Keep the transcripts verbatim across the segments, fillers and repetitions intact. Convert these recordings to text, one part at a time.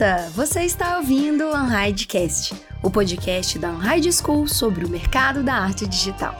artista! Você está ouvindo o Unhidecast, o podcast da Unhide School sobre o mercado da arte digital.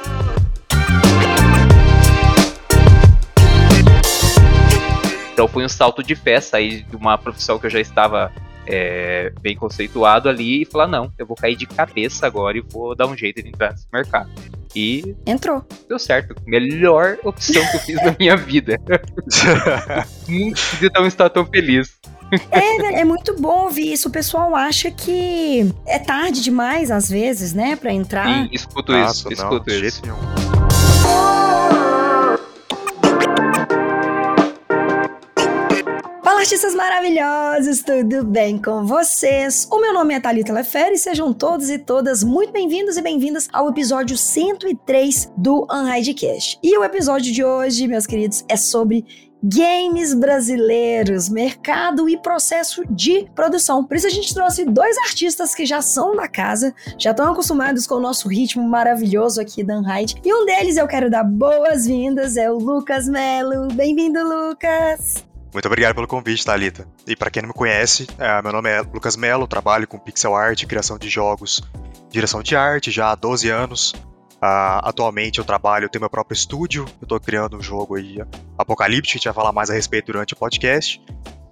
Então foi um salto de fé, sair de uma profissão que eu já estava é, bem conceituado ali e falar, não, eu vou cair de cabeça agora e vou dar um jeito de entrar nesse mercado. E entrou. Deu certo. Melhor opção que eu fiz na minha vida. Nunca podia estar tão feliz. É, é muito bom ouvir isso. O pessoal acha que é tarde demais, às vezes, né, pra entrar. Sim, escuto Nossa, isso, não, escuto de isso. jeito nenhum. Fala, artistas maravilhosos, tudo bem com vocês? O meu nome é Thalita Lefere e sejam todos e todas muito bem-vindos e bem-vindas ao episódio cento e três do Unhidecast. E o episódio de hoje, meus queridos, é sobre games brasileiros, mercado e processo de produção. Por isso a gente trouxe dois artistas que já são da casa, já estão acostumados com o nosso ritmo maravilhoso aqui da Unhide. E um deles eu quero dar boas-vindas, é o Lucas Melo. Bem-vindo, Lucas! Muito obrigado pelo convite, Thalita. E para quem não me conhece, é, meu nome é Lucas Melo, trabalho com pixel art, criação de jogos, direção de arte já há doze anos. Uh, atualmente eu trabalho, eu tenho meu próprio estúdio, eu estou criando um jogo aí, Apocalipse, a gente vai falar mais a respeito durante o podcast.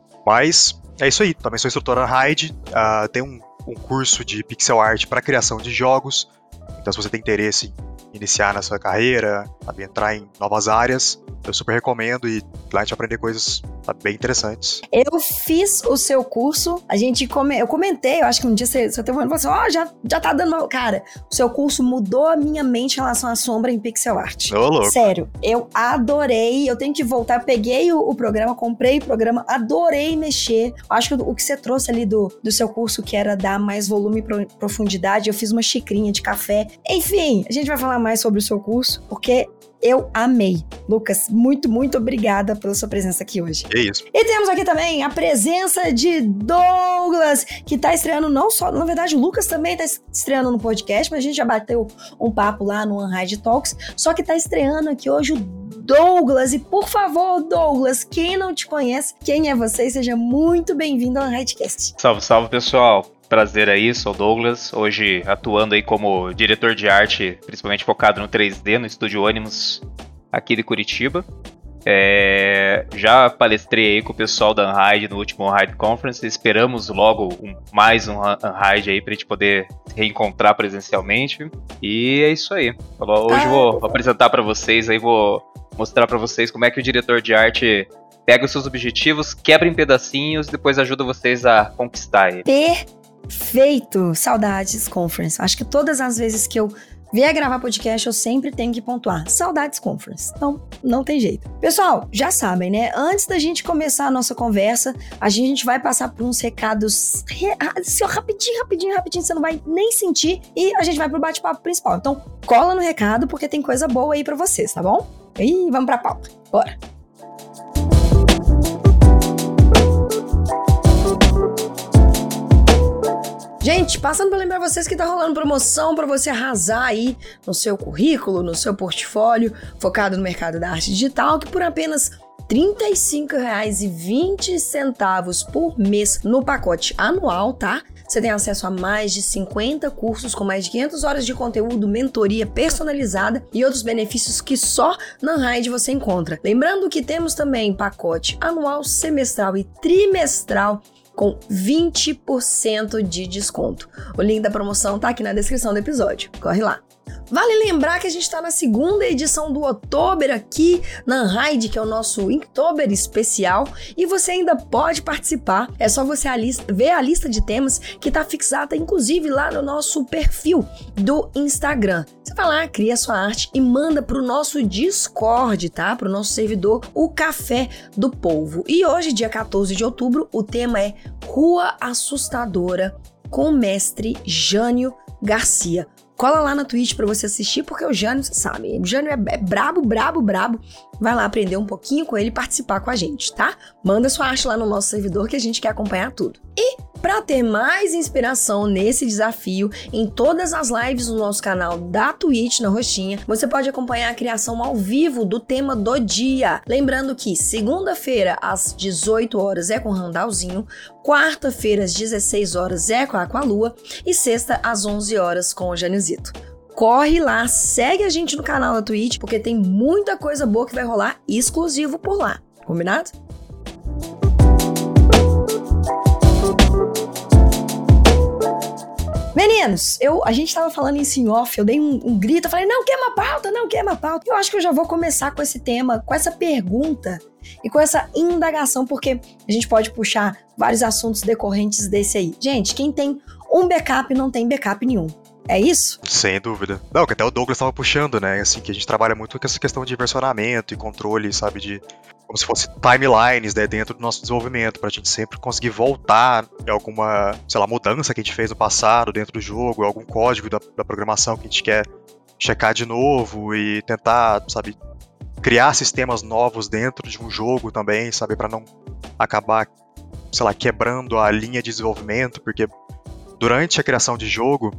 Mas é isso aí, também sou instrutor Unhide, uh, tenho um, um curso de pixel art para criação de jogos. Então se você tem interesse em iniciar na sua carreira, sabe, entrar em novas áreas, eu super recomendo e lá a gente vai aprender coisas, sabe, bem interessantes. Eu fiz o seu curso, a gente come, eu comentei, eu acho que um dia você, você teve um ano e falou assim, ó, oh, já, já tá dando... Cara, o seu curso mudou a minha mente em relação à sombra em pixel art. Ô, louco. Sério, eu adorei, eu tenho que voltar, peguei o, o programa, comprei o programa, adorei mexer. Acho que o, o que você trouxe ali do, do seu curso, que era dar mais volume e pro, profundidade, eu fiz uma xicrinha de café. Enfim, a gente vai falar mais sobre o seu curso, porque... eu amei. Lucas, muito, muito obrigada pela sua presença aqui hoje. É isso. E temos aqui também a presença de Douglas, que tá estreando não só... Na verdade, o Lucas também tá estreando no podcast, mas a gente já bateu um papo lá no Unhide Talks, só que tá estreando aqui hoje o Douglas. E por favor, Douglas, quem não te conhece, quem é você? Seja muito bem-vindo ao Unhidecast. Salve, salve, pessoal. Prazer aí, sou o Douglas, hoje atuando aí como diretor de arte, principalmente focado no três D, no Estúdio Animus, aqui de Curitiba. É, já palestrei aí com o pessoal da Unhide no último Unhide Conference, esperamos logo um, mais um Unhide aí pra gente poder se reencontrar presencialmente. E é isso aí. Hoje eu vou apresentar pra vocês, aí vou mostrar pra vocês como é que o diretor de arte pega os seus objetivos, quebra em pedacinhos e depois ajuda vocês a conquistar ele. Perfeito! Saudades Conference. Acho que todas as vezes que eu vier gravar podcast, eu sempre tenho que pontuar. Saudades Conference. Não, não tem jeito. Pessoal, já sabem, né? Antes da gente começar a nossa conversa, a gente vai passar por uns recados assim, rapidinho, rapidinho, rapidinho, você não vai nem sentir, e a gente vai pro bate-papo principal. Então, cola no recado, porque tem coisa boa aí pra vocês, tá bom? E vamos pra pauta. Bora! Gente, passando para lembrar vocês que tá rolando promoção para você arrasar aí no seu currículo, no seu portfólio, focado no mercado da arte digital, que por apenas trinta e cinco reais e vinte centavos por mês no pacote anual, tá? Você tem acesso a mais de cinquenta cursos com mais de quinhentas horas de conteúdo, mentoria personalizada e outros benefícios que só na Unhide você encontra. Lembrando que temos também pacote anual, semestral e trimestral com vinte por cento de desconto. O link da promoção tá aqui na descrição do episódio. Corre lá. Vale lembrar que a gente está na segunda edição do Oktober aqui na Unhide, que é o nosso Inktober especial, e você ainda pode participar. É só você a lista, ver a lista de temas que está fixada, inclusive, lá no nosso perfil do Instagram. Você vai lá, cria sua arte e manda para o nosso Discord, tá? Para o nosso servidor, o Café do Polvo. E hoje, dia quatorze de outubro, o tema é Rua Assustadora, com o mestre Jânio Garcia. Cola lá na Twitch pra você assistir, porque o Jânio, você sabe, o Jânio é, é brabo, brabo, brabo. Vai lá aprender um pouquinho com ele e participar com a gente, tá? Manda sua arte lá no nosso servidor que a gente quer acompanhar tudo. E para ter mais inspiração nesse desafio, em todas as lives do nosso canal da Twitch na Roxinha, você pode acompanhar a criação ao vivo do tema do dia. Lembrando que segunda-feira às dezoito horas é com o Randalzinho, quarta-feira às dezesseis horas é com a Aqualua e sexta às onze horas com o Janiozito. Corre lá, segue a gente no canal da Twitch, porque tem muita coisa boa que vai rolar exclusivo por lá. Combinado? Meninos, eu, a gente tava falando isso em off, eu dei um, um grito, eu falei, não queima a pauta, não queima a pauta. Eu acho que eu já vou começar com esse tema, com essa pergunta e com essa indagação, porque a gente pode puxar vários assuntos decorrentes desse aí. Gente, quem tem um backup não tem backup nenhum. É isso? Sem dúvida. Não, que até o Douglas estava puxando, né? Assim, que a gente trabalha muito com essa questão de versionamento e controle, sabe? De como se fosse timelines, né, dentro do nosso desenvolvimento, pra gente sempre conseguir voltar em alguma, sei lá, mudança que a gente fez no passado dentro do jogo, algum código da, da programação que a gente quer checar de novo e tentar, sabe, criar sistemas novos dentro de um jogo também, sabe? Pra não acabar, sei lá, quebrando a linha de desenvolvimento, porque durante a criação de jogo,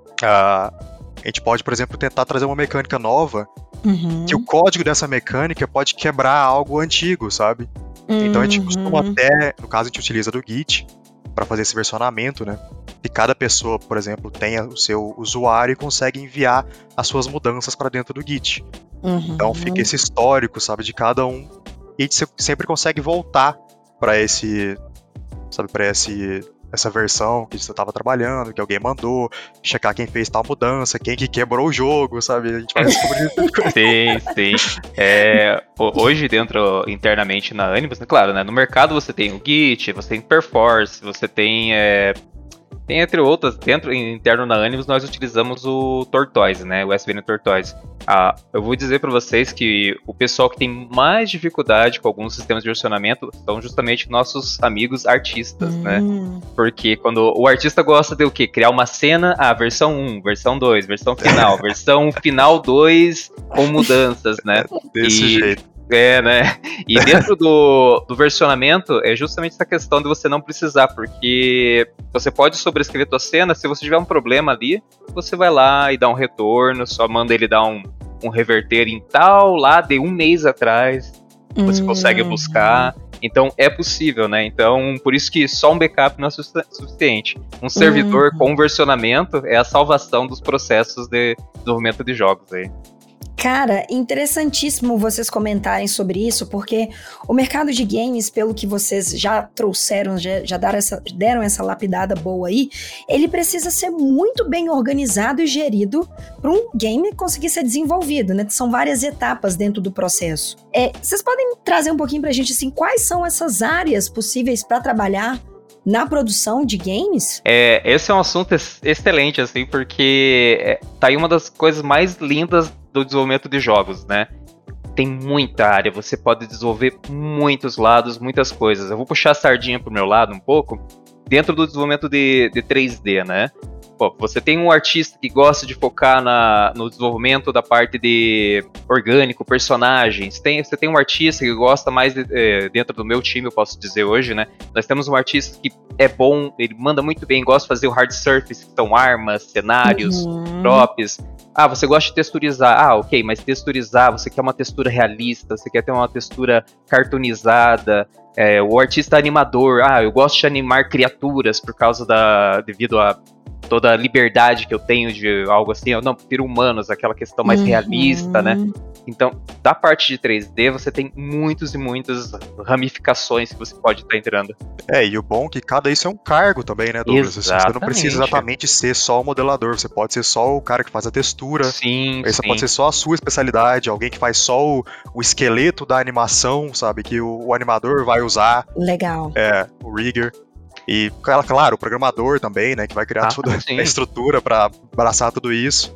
Uh, a gente pode, por exemplo, tentar trazer uma mecânica nova, uhum. que o código dessa mecânica pode quebrar algo antigo, sabe? Uhum. Então a gente costuma até, no caso a gente utiliza do Git para fazer esse versionamento, né? E cada pessoa, por exemplo, tenha o seu usuário e consegue enviar as suas mudanças para dentro do Git. Uhum. Então fica esse histórico, sabe, de cada um. E a gente sempre consegue voltar para esse, sabe, para esse... essa versão que você estava trabalhando, que alguém mandou, checar quem fez tal mudança, quem que quebrou o jogo, sabe? A gente vai descobrir isso. Sim, sim. É, hoje, dentro, internamente na Animus, né, claro, né, no mercado você tem o Git, você tem Perforce, você tem... É, tem entre outras, dentro, interno na Animus, nós utilizamos o Tortoise, né, o S V N Tortoise. Ah, eu vou dizer para vocês que o pessoal que tem mais dificuldade com alguns sistemas de versionamento são justamente nossos amigos artistas, hum. né? Porque quando o artista gosta de o quê? Criar uma cena, ah, versão um, versão dois, versão final, versão final dois com mudanças, né? Desse e... jeito. É, né? E dentro do, do versionamento é justamente essa questão de você não precisar, porque você pode sobrescrever tua cena, se você tiver um problema ali, você vai lá e dá um retorno, só manda ele dar um, um reverter em tal, lá de um mês atrás, você hum. consegue buscar. Então é possível, né? Então, por isso que só um backup não é suficiente. Um servidor hum. com versionamento é a salvação dos processos de desenvolvimento de jogos aí. Cara, interessantíssimo vocês comentarem sobre isso, porque o mercado de games, pelo que vocês já trouxeram, já, já deram, essa, deram essa lapidada boa aí, ele precisa ser muito bem organizado e gerido para um game conseguir ser desenvolvido, né? São várias etapas dentro do processo. É, vocês podem trazer um pouquinho pra gente, assim, quais são essas áreas possíveis para trabalhar na produção de games? É, esse é um assunto ex- excelente, assim, porque é, tá aí uma das coisas mais lindas do desenvolvimento de jogos, né? Tem muita área, você pode desenvolver muitos lados, muitas coisas. Eu vou puxar a sardinha pro meu lado um pouco, dentro do desenvolvimento de, de três D, né? Pô, você tem um artista que gosta de focar na, no desenvolvimento da parte de orgânico, personagens. Tem, você tem um artista que gosta mais, de, é, dentro do meu time, eu posso dizer hoje, né? Nós temos um artista que é bom, ele manda muito bem, gosta de fazer o hard surface, que são armas, cenários, uhum. props. Ah, você gosta de texturizar. Ah, ok, mas texturizar, você quer uma textura realista, você quer ter uma textura cartoonizada. É, o artista animador, ah, eu gosto de animar criaturas por causa da... devido a toda a liberdade que eu tenho de algo assim. Eu não, prefiro humanos, aquela questão mais uhum. realista, né? Então, da parte de três D, você tem muitos e muitas ramificações que você pode estar entrando. É, e o bom é que cada isso é um cargo também, né, Douglas? Exatamente. Você não precisa exatamente ser só o modelador, você pode ser só o cara que faz a textura. Sim, Essa sim. pode ser só a sua especialidade, alguém que faz só o, o esqueleto da animação, sabe? Que o, o animador vai usar. Legal. É, o rigger. E, claro, o programador também, né, que vai criar ah, toda sim. a estrutura para abraçar tudo isso.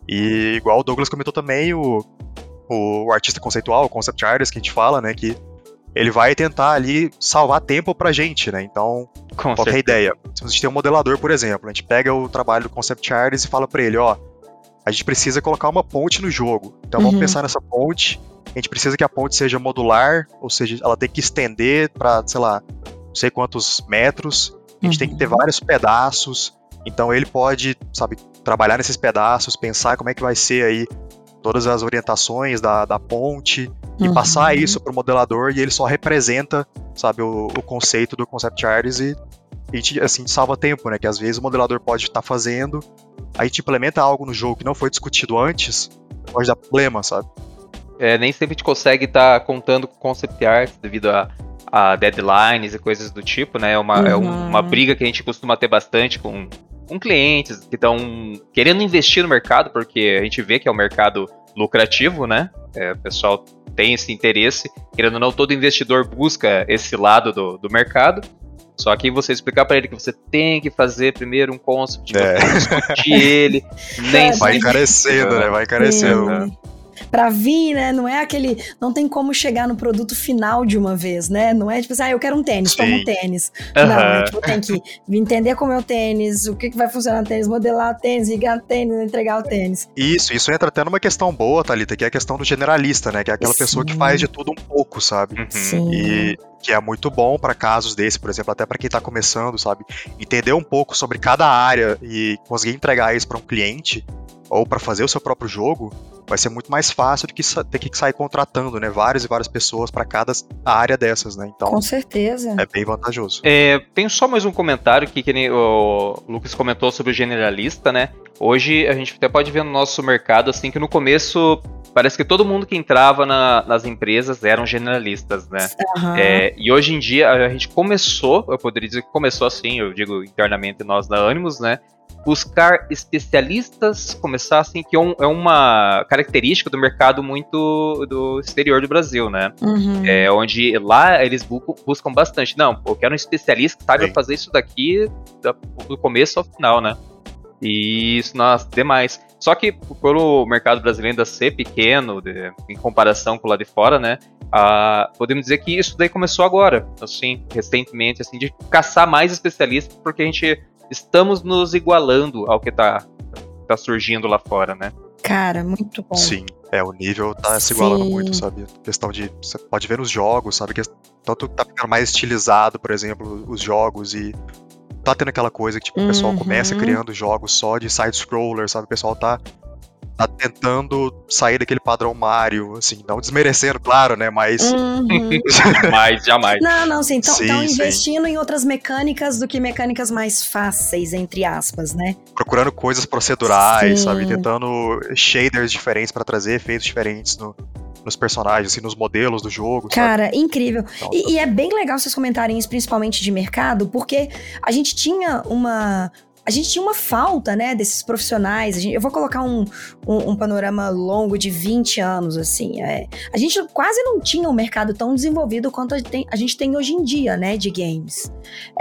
E igual o Douglas comentou também, o, o artista conceitual, o concept artist que a gente fala, né, que ele vai tentar ali salvar tempo pra gente, né, então, Com qual é a certeza. ideia? Se a gente tem um modelador, por exemplo, a gente pega o trabalho do concept artist e fala pra ele, ó, a gente precisa colocar uma ponte no jogo. Então uhum. vamos pensar nessa ponte, a gente precisa que a ponte seja modular, ou seja, ela tem que estender para, sei lá, não sei quantos metros, a gente uhum. tem que ter vários pedaços, então ele pode, sabe, trabalhar nesses pedaços, pensar como é que vai ser aí todas as orientações da, da ponte, e uhum. passar isso para o modelador, e ele só representa, sabe, o, o conceito do concept arts, e a gente, assim, salva tempo, né, que às vezes o modelador pode estar fazendo, a gente implementa algo no jogo que não foi discutido antes, pode dar problema, sabe? É, nem sempre a gente consegue estar tá contando com concept art devido a, a deadlines e coisas do tipo, né? É uma, uhum. é uma briga que a gente costuma ter bastante com, com clientes que estão querendo investir no mercado, porque a gente vê que é um mercado lucrativo, né? É, o pessoal tem esse interesse, querendo ou não, todo investidor busca esse lado do, do mercado. Só que você explicar pra ele que você tem que fazer primeiro um concept, é. discutir ele, nem vai encarecendo, né? Vai encarecendo. Né? Pra vir, né? Não é aquele... Não tem como chegar no produto final de uma vez, né? Não é tipo assim, ah, eu quero um tênis, toma um tênis. Uhum. Não, é, tipo, tem que entender como é o tênis, o que, que vai funcionar no tênis, modelar o tênis, ligar o tênis, entregar o tênis. Isso, isso entra até numa questão boa, Thalita, que é a questão do generalista, né? Que é aquela Sim. pessoa que faz de tudo um pouco, sabe? Uhum. Sim. E que é muito bom para casos desse, por exemplo, até para quem tá começando, sabe? Entender um pouco sobre cada área e conseguir entregar isso para um cliente ou para fazer o seu próprio jogo, vai ser muito mais fácil do que ter que sair contratando, né, várias e várias pessoas para cada área dessas, né? Então, com certeza. É bem vantajoso. É, tenho só mais um comentário que, que nem o Lucas comentou sobre o generalista, né? Hoje a gente até pode ver no nosso mercado assim que no começo parece que todo mundo que entrava na, nas empresas eram generalistas, né? Uhum. É, e hoje em dia a gente começou, eu poderia dizer que começou assim, eu digo internamente nós da Animus, né? Buscar especialistas, começar assim, que é, um, é uma característica do mercado muito do exterior do Brasil, né? Uhum. É, onde lá eles buscam, buscam bastante. Não, eu quero um especialista que saiba fazer isso daqui do começo ao final, né? E isso nas demais. Só que pelo mercado brasileiro ainda ser pequeno, de, em comparação com o lá de fora, né? Ah, podemos dizer que isso daí começou agora, assim, recentemente, assim, de caçar mais especialistas, porque a gente estamos nos igualando ao que tá, tá surgindo lá fora, né? Cara, muito bom. Sim, é, o nível tá se igualando Sim. muito, sabe? Questão de, você pode ver nos jogos, sabe? Que tanto tá ficando mais estilizado, por exemplo, os jogos, e tá tendo aquela coisa que, tipo, o pessoal uhum. começa criando jogos só de side-scroller, sabe? O pessoal tá, tá tentando sair daquele padrão Mario, assim, não desmerecendo, claro, né? Mas... Uhum. Mas, jamais. Não, não, sim. Estão sim, investindo sim. em outras mecânicas do que mecânicas mais fáceis, entre aspas, né? Procurando coisas procedurais, sim. sabe? Tentando shaders diferentes pra trazer efeitos diferentes no... nos personagens, assim, nos modelos do jogo. Cara, sabe? incrível. Então, e, e é bem legal vocês comentarem isso, principalmente de mercado, porque a gente tinha uma... A gente tinha uma falta, né, desses profissionais. A gente, eu vou colocar um, um, um panorama longo de vinte anos, assim. É, a gente quase não tinha um mercado tão desenvolvido quanto a gente tem, a gente tem hoje em dia, né, de games.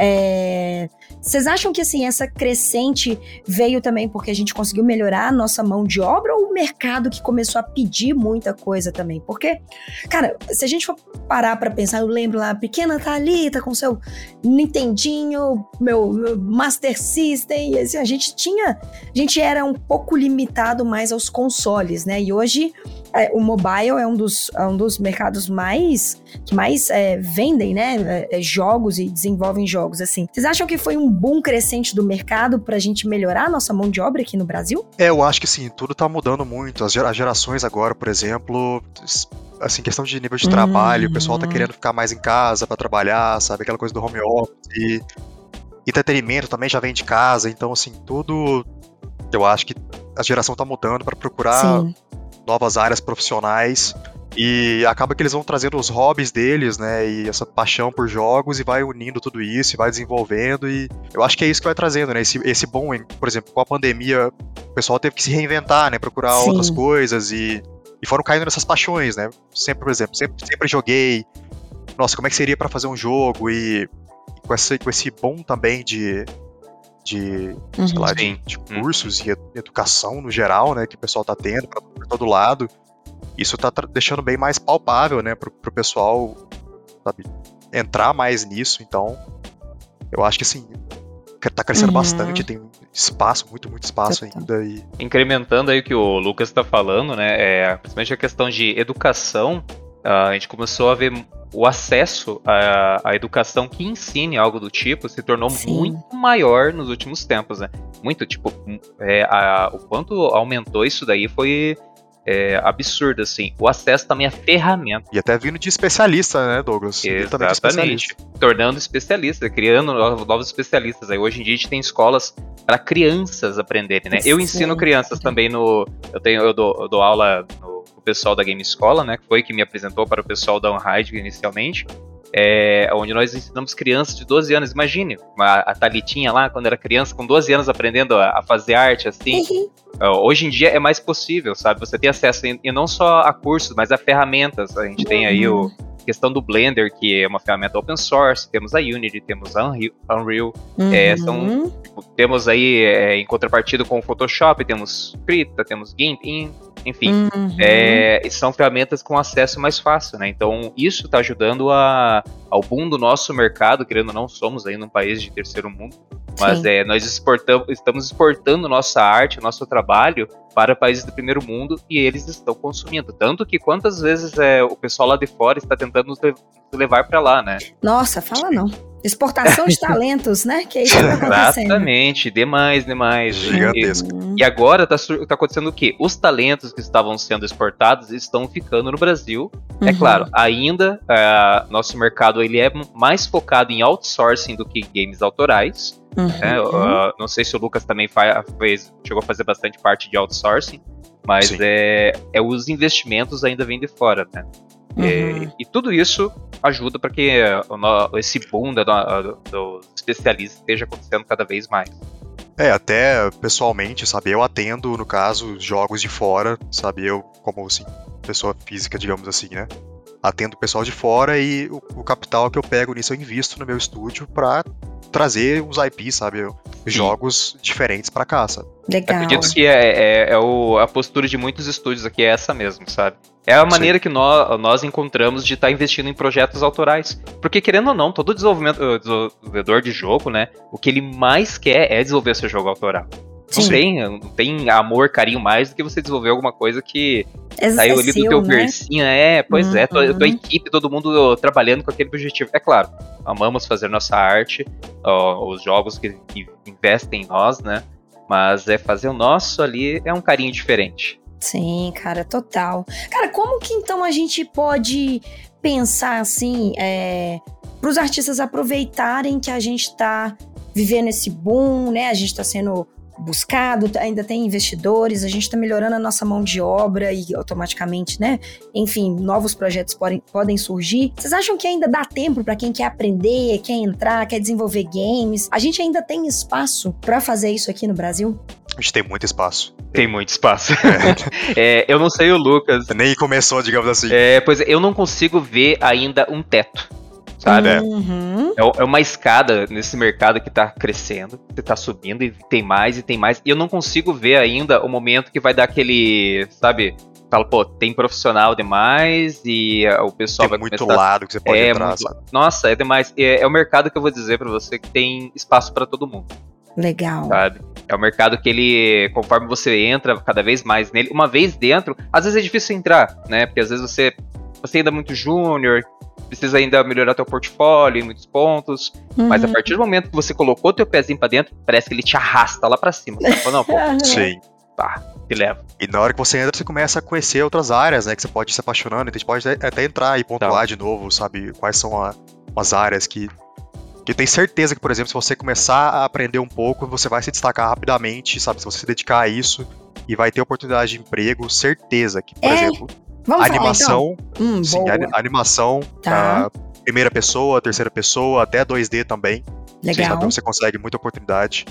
É, vocês acham que, assim, essa crescente veio também porque a gente conseguiu melhorar a nossa mão de obra, ou o mercado que começou a pedir muita coisa também? Porque, cara, se a gente for parar pra pensar, eu lembro lá, a pequena Thalita com seu Nintendinho, meu, meu Master System, e assim, a gente tinha, a gente era um pouco limitado mais aos consoles, né? E hoje é, o mobile é um dos, é um dos mercados mais que mais é, vendem, né? É, jogos e desenvolvem jogos, assim. Vocês acham que foi um boom crescente do mercado pra gente melhorar a nossa mão de obra aqui no Brasil? É, eu acho que sim, tudo tá mudando muito. As gerações agora, por exemplo, assim, questão de nível de uhum. trabalho, o pessoal tá querendo ficar mais em casa pra trabalhar, sabe? Aquela coisa do home office. E entretenimento também já vem de casa, então, assim, tudo. Eu acho que a geração tá mudando pra procurar Sim. novas áreas profissionais. E acaba que eles vão trazendo os hobbies deles, né? E essa paixão por jogos, e vai unindo tudo isso, e vai desenvolvendo. E eu acho que é isso que vai trazendo, né? Esse, esse bom, por exemplo, com a pandemia, o pessoal teve que se reinventar, né? Procurar Sim. outras coisas e, e foram caindo nessas paixões, né? Sempre, por exemplo, sempre, sempre joguei. Nossa, como é que seria pra fazer um jogo? E, e com, esse, com esse bom também de. de, uhum. sei lá, de, de cursos uhum. e educação no geral, né? Que o pessoal tá tendo pra, por todo lado. Isso tá deixando bem mais palpável, né, pro, pro pessoal, sabe, entrar mais nisso. Então, eu acho que, assim, tá crescendo Uhum. bastante, tem espaço, muito, muito espaço Total. ainda. E... Incrementando aí o que o Lucas está falando, né, é, principalmente a questão de educação, uh, a gente começou a ver o acesso à, à educação que ensine algo do tipo se tornou Sim. muito maior nos últimos tempos, né? Muito, tipo, é, a, o quanto aumentou isso daí foi é, absurdo, assim. O acesso também a ferramenta. e até vindo de especialista, né, Douglas? Ele também é Exatamente. especialista. Tornando especialista, criando no- novos especialistas. Aí hoje em dia a gente tem escolas para crianças aprenderem, né? Eu Sim, ensino crianças cara. também no. Eu tenho, eu dou, eu dou aula no pro pessoal da Game Escola, né? Que foi que me apresentou para o pessoal da Unhide inicialmente. É, onde nós ensinamos crianças de doze anos. Imagine, a, a Thalitinha lá, quando era criança, com doze anos, aprendendo a, a fazer arte, assim. Uh, hoje em dia é mais possível, sabe? Você tem acesso, em- e não só a cursos, mas a ferramentas. A gente tem aí o a questão do Blender, que é uma ferramenta open source, temos a Unity, temos a Unreal, Unreal é, são, Uhum. temos aí, é, em contrapartida com o Photoshop, temos Krita, temos GIMP, enfim. Uhum. É, e são ferramentas com acesso mais fácil, né? Então isso está ajudando a, ao boom do nosso mercado, querendo ou não, somos ainda um país de terceiro mundo, mas Sim. é, nós exportamos, estamos exportando nossa arte, nosso trabalho para países do primeiro mundo e eles estão consumindo. Tanto que quantas vezes é, o pessoal lá de fora está tentando nos le- nos levar para lá, né? Nossa, fala não. Exportação de talentos, né? Que é isso que tá acontecendo. Exatamente, demais, demais. Gigantesco. Uhum. E agora tá, sur- tá acontecendo o quê? Os talentos que estavam sendo exportados estão ficando no Brasil. É Uhum. claro, ainda ah, nosso mercado ele é mais focado em outsourcing do que games autorais. Uhum. Né? Ah, não sei se o Lucas também fa- fez, chegou a fazer bastante parte de outsourcing, mas Sim. é, é os investimentos ainda vêm de fora, né? Uhum. E, e tudo isso ajuda para que eh, o no- esse boom da- da- dos especialistas esteja acontecendo cada vez mais. É, até pessoalmente, sabe, eu atendo, no caso, jogos de fora, sabe, eu como, assim, pessoa física, digamos assim, né, atendo o pessoal de fora e o, o capital que eu pego nisso eu invisto no meu estúdio pra trazer os I Ps, sabe, jogos diferentes pra cá, sabe. Legal. Acredito que é, é- é o- a postura de muitos estúdios aqui é essa mesmo, sabe? É a maneira que nó- nós encontramos de estar investindo em projetos autorais. Porque, querendo ou não, todo desenvolvimento, eh, desenvolvedor de jogo, né? O que ele mais quer é desenvolver seu jogo autoral. Não Sim. tem, não tem amor, carinho mais do que você desenvolver alguma coisa que É, saiu é ali seu, do teu né? versinho. É, pois é, tua, Uhum. tua equipe, todo mundo trabalhando com aquele objetivo. É claro, amamos fazer nossa arte, ó, os jogos que, que investem em nós, né? Mas é fazer o nosso ali é um carinho diferente. Sim, cara, total. Cara, como que então a gente pode pensar assim, é, para os artistas aproveitarem que a gente tá vivendo esse boom, né? A gente tá sendo buscado, ainda tem investidores, a gente tá melhorando a nossa mão de obra e automaticamente, né? Enfim, novos projetos podem, podem surgir. Vocês acham que ainda dá tempo para quem quer aprender, quer entrar, quer desenvolver games? A gente ainda tem espaço para fazer isso aqui no Brasil? A gente tem muito espaço. Tem muito espaço. É, eu não sei o Lucas. Nem começou, digamos assim. É, pois é, eu não consigo ver ainda um teto, sabe? É. Uhum. É, é uma escada nesse mercado que tá crescendo, que tá subindo e tem mais e tem mais. E eu não consigo ver ainda o momento que vai dar aquele, sabe? Fala, pô, tem profissional demais e uh, o pessoal Tem vai muito começar... lado que você pode é, entrar, muito- sabe. Nossa, é demais. É, é o mercado que eu vou dizer pra você que tem espaço pra todo mundo, Legal. sabe? É um mercado que ele, conforme você entra cada vez mais nele, uma vez dentro, às vezes é difícil entrar, né? Porque às vezes você, você ainda é muito júnior, precisa ainda melhorar teu portfólio em muitos pontos, mas a Uhum. partir do momento que você colocou teu pezinho pra dentro, parece que ele te arrasta lá pra cima. Você fala, não, pô, Sim. tá, te leva. E na hora que você entra, você começa a conhecer outras áreas, né? Que você pode ir se apaixonando, então a gente pode até até entrar e pontuar Tá. de novo, sabe? Quais são a- as áreas que. Que eu tenho certeza que, por exemplo, se você começar a aprender um pouco, você vai se destacar rapidamente, sabe? Se você se dedicar a isso e vai ter oportunidade de emprego, certeza que, por É, exemplo, Vamos animação, falar então? Hum, sim, boa. a- animação, Tá. ah, primeira pessoa, terceira pessoa, até dois D também. Legal. Sabe? Você consegue muita oportunidade.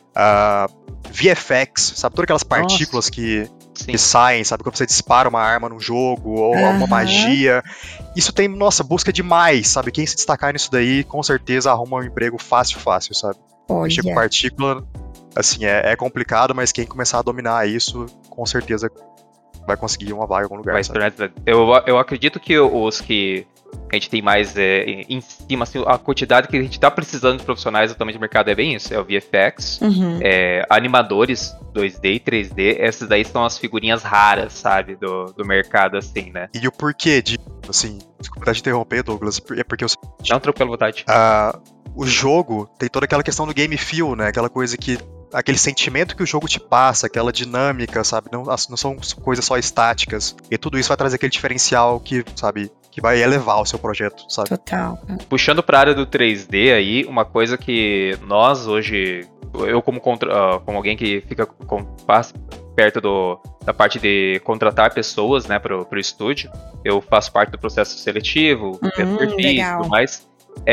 Ah, V F X, sabe? Todas aquelas partículas que, Sim. que saem, sabe? Quando você dispara uma arma num jogo, ou Aham. uma magia. Isso tem, nossa, busca demais, sabe? Quem se destacar nisso daí, com certeza arruma um emprego fácil, fácil, sabe? Mexer com Olha. partícula, assim, é, é complicado, mas quem começar a dominar isso, com certeza vai conseguir uma vaga em algum lugar, Vai se sabe? tornar- eu, eu acredito que os que a gente tem mais é, em cima, assim, a quantidade que a gente tá precisando de profissionais atualmente no mercado é bem isso, é o V F X, Uhum. é, animadores dois D e três D, essas daí são as figurinhas raras, sabe, do, do mercado, assim, né? E o porquê de, assim, desculpa te interromper, Douglas, é porque eu... Não, tranquilo, vontade. Uh, o jogo tem toda aquela questão do game feel, né, aquela coisa que aquele sentimento que o jogo te passa, aquela dinâmica, sabe, não, não são coisas só estáticas, e tudo isso vai trazer aquele diferencial que, sabe, que vai elevar o seu projeto, sabe? Total. Puxando para a área do três D aí, uma coisa que nós hoje, eu como, contra, como alguém que fica com, perto do, da parte de contratar pessoas, né, pro, pro estúdio, eu faço parte do processo seletivo, Uhum, perfis e legal. tudo mais,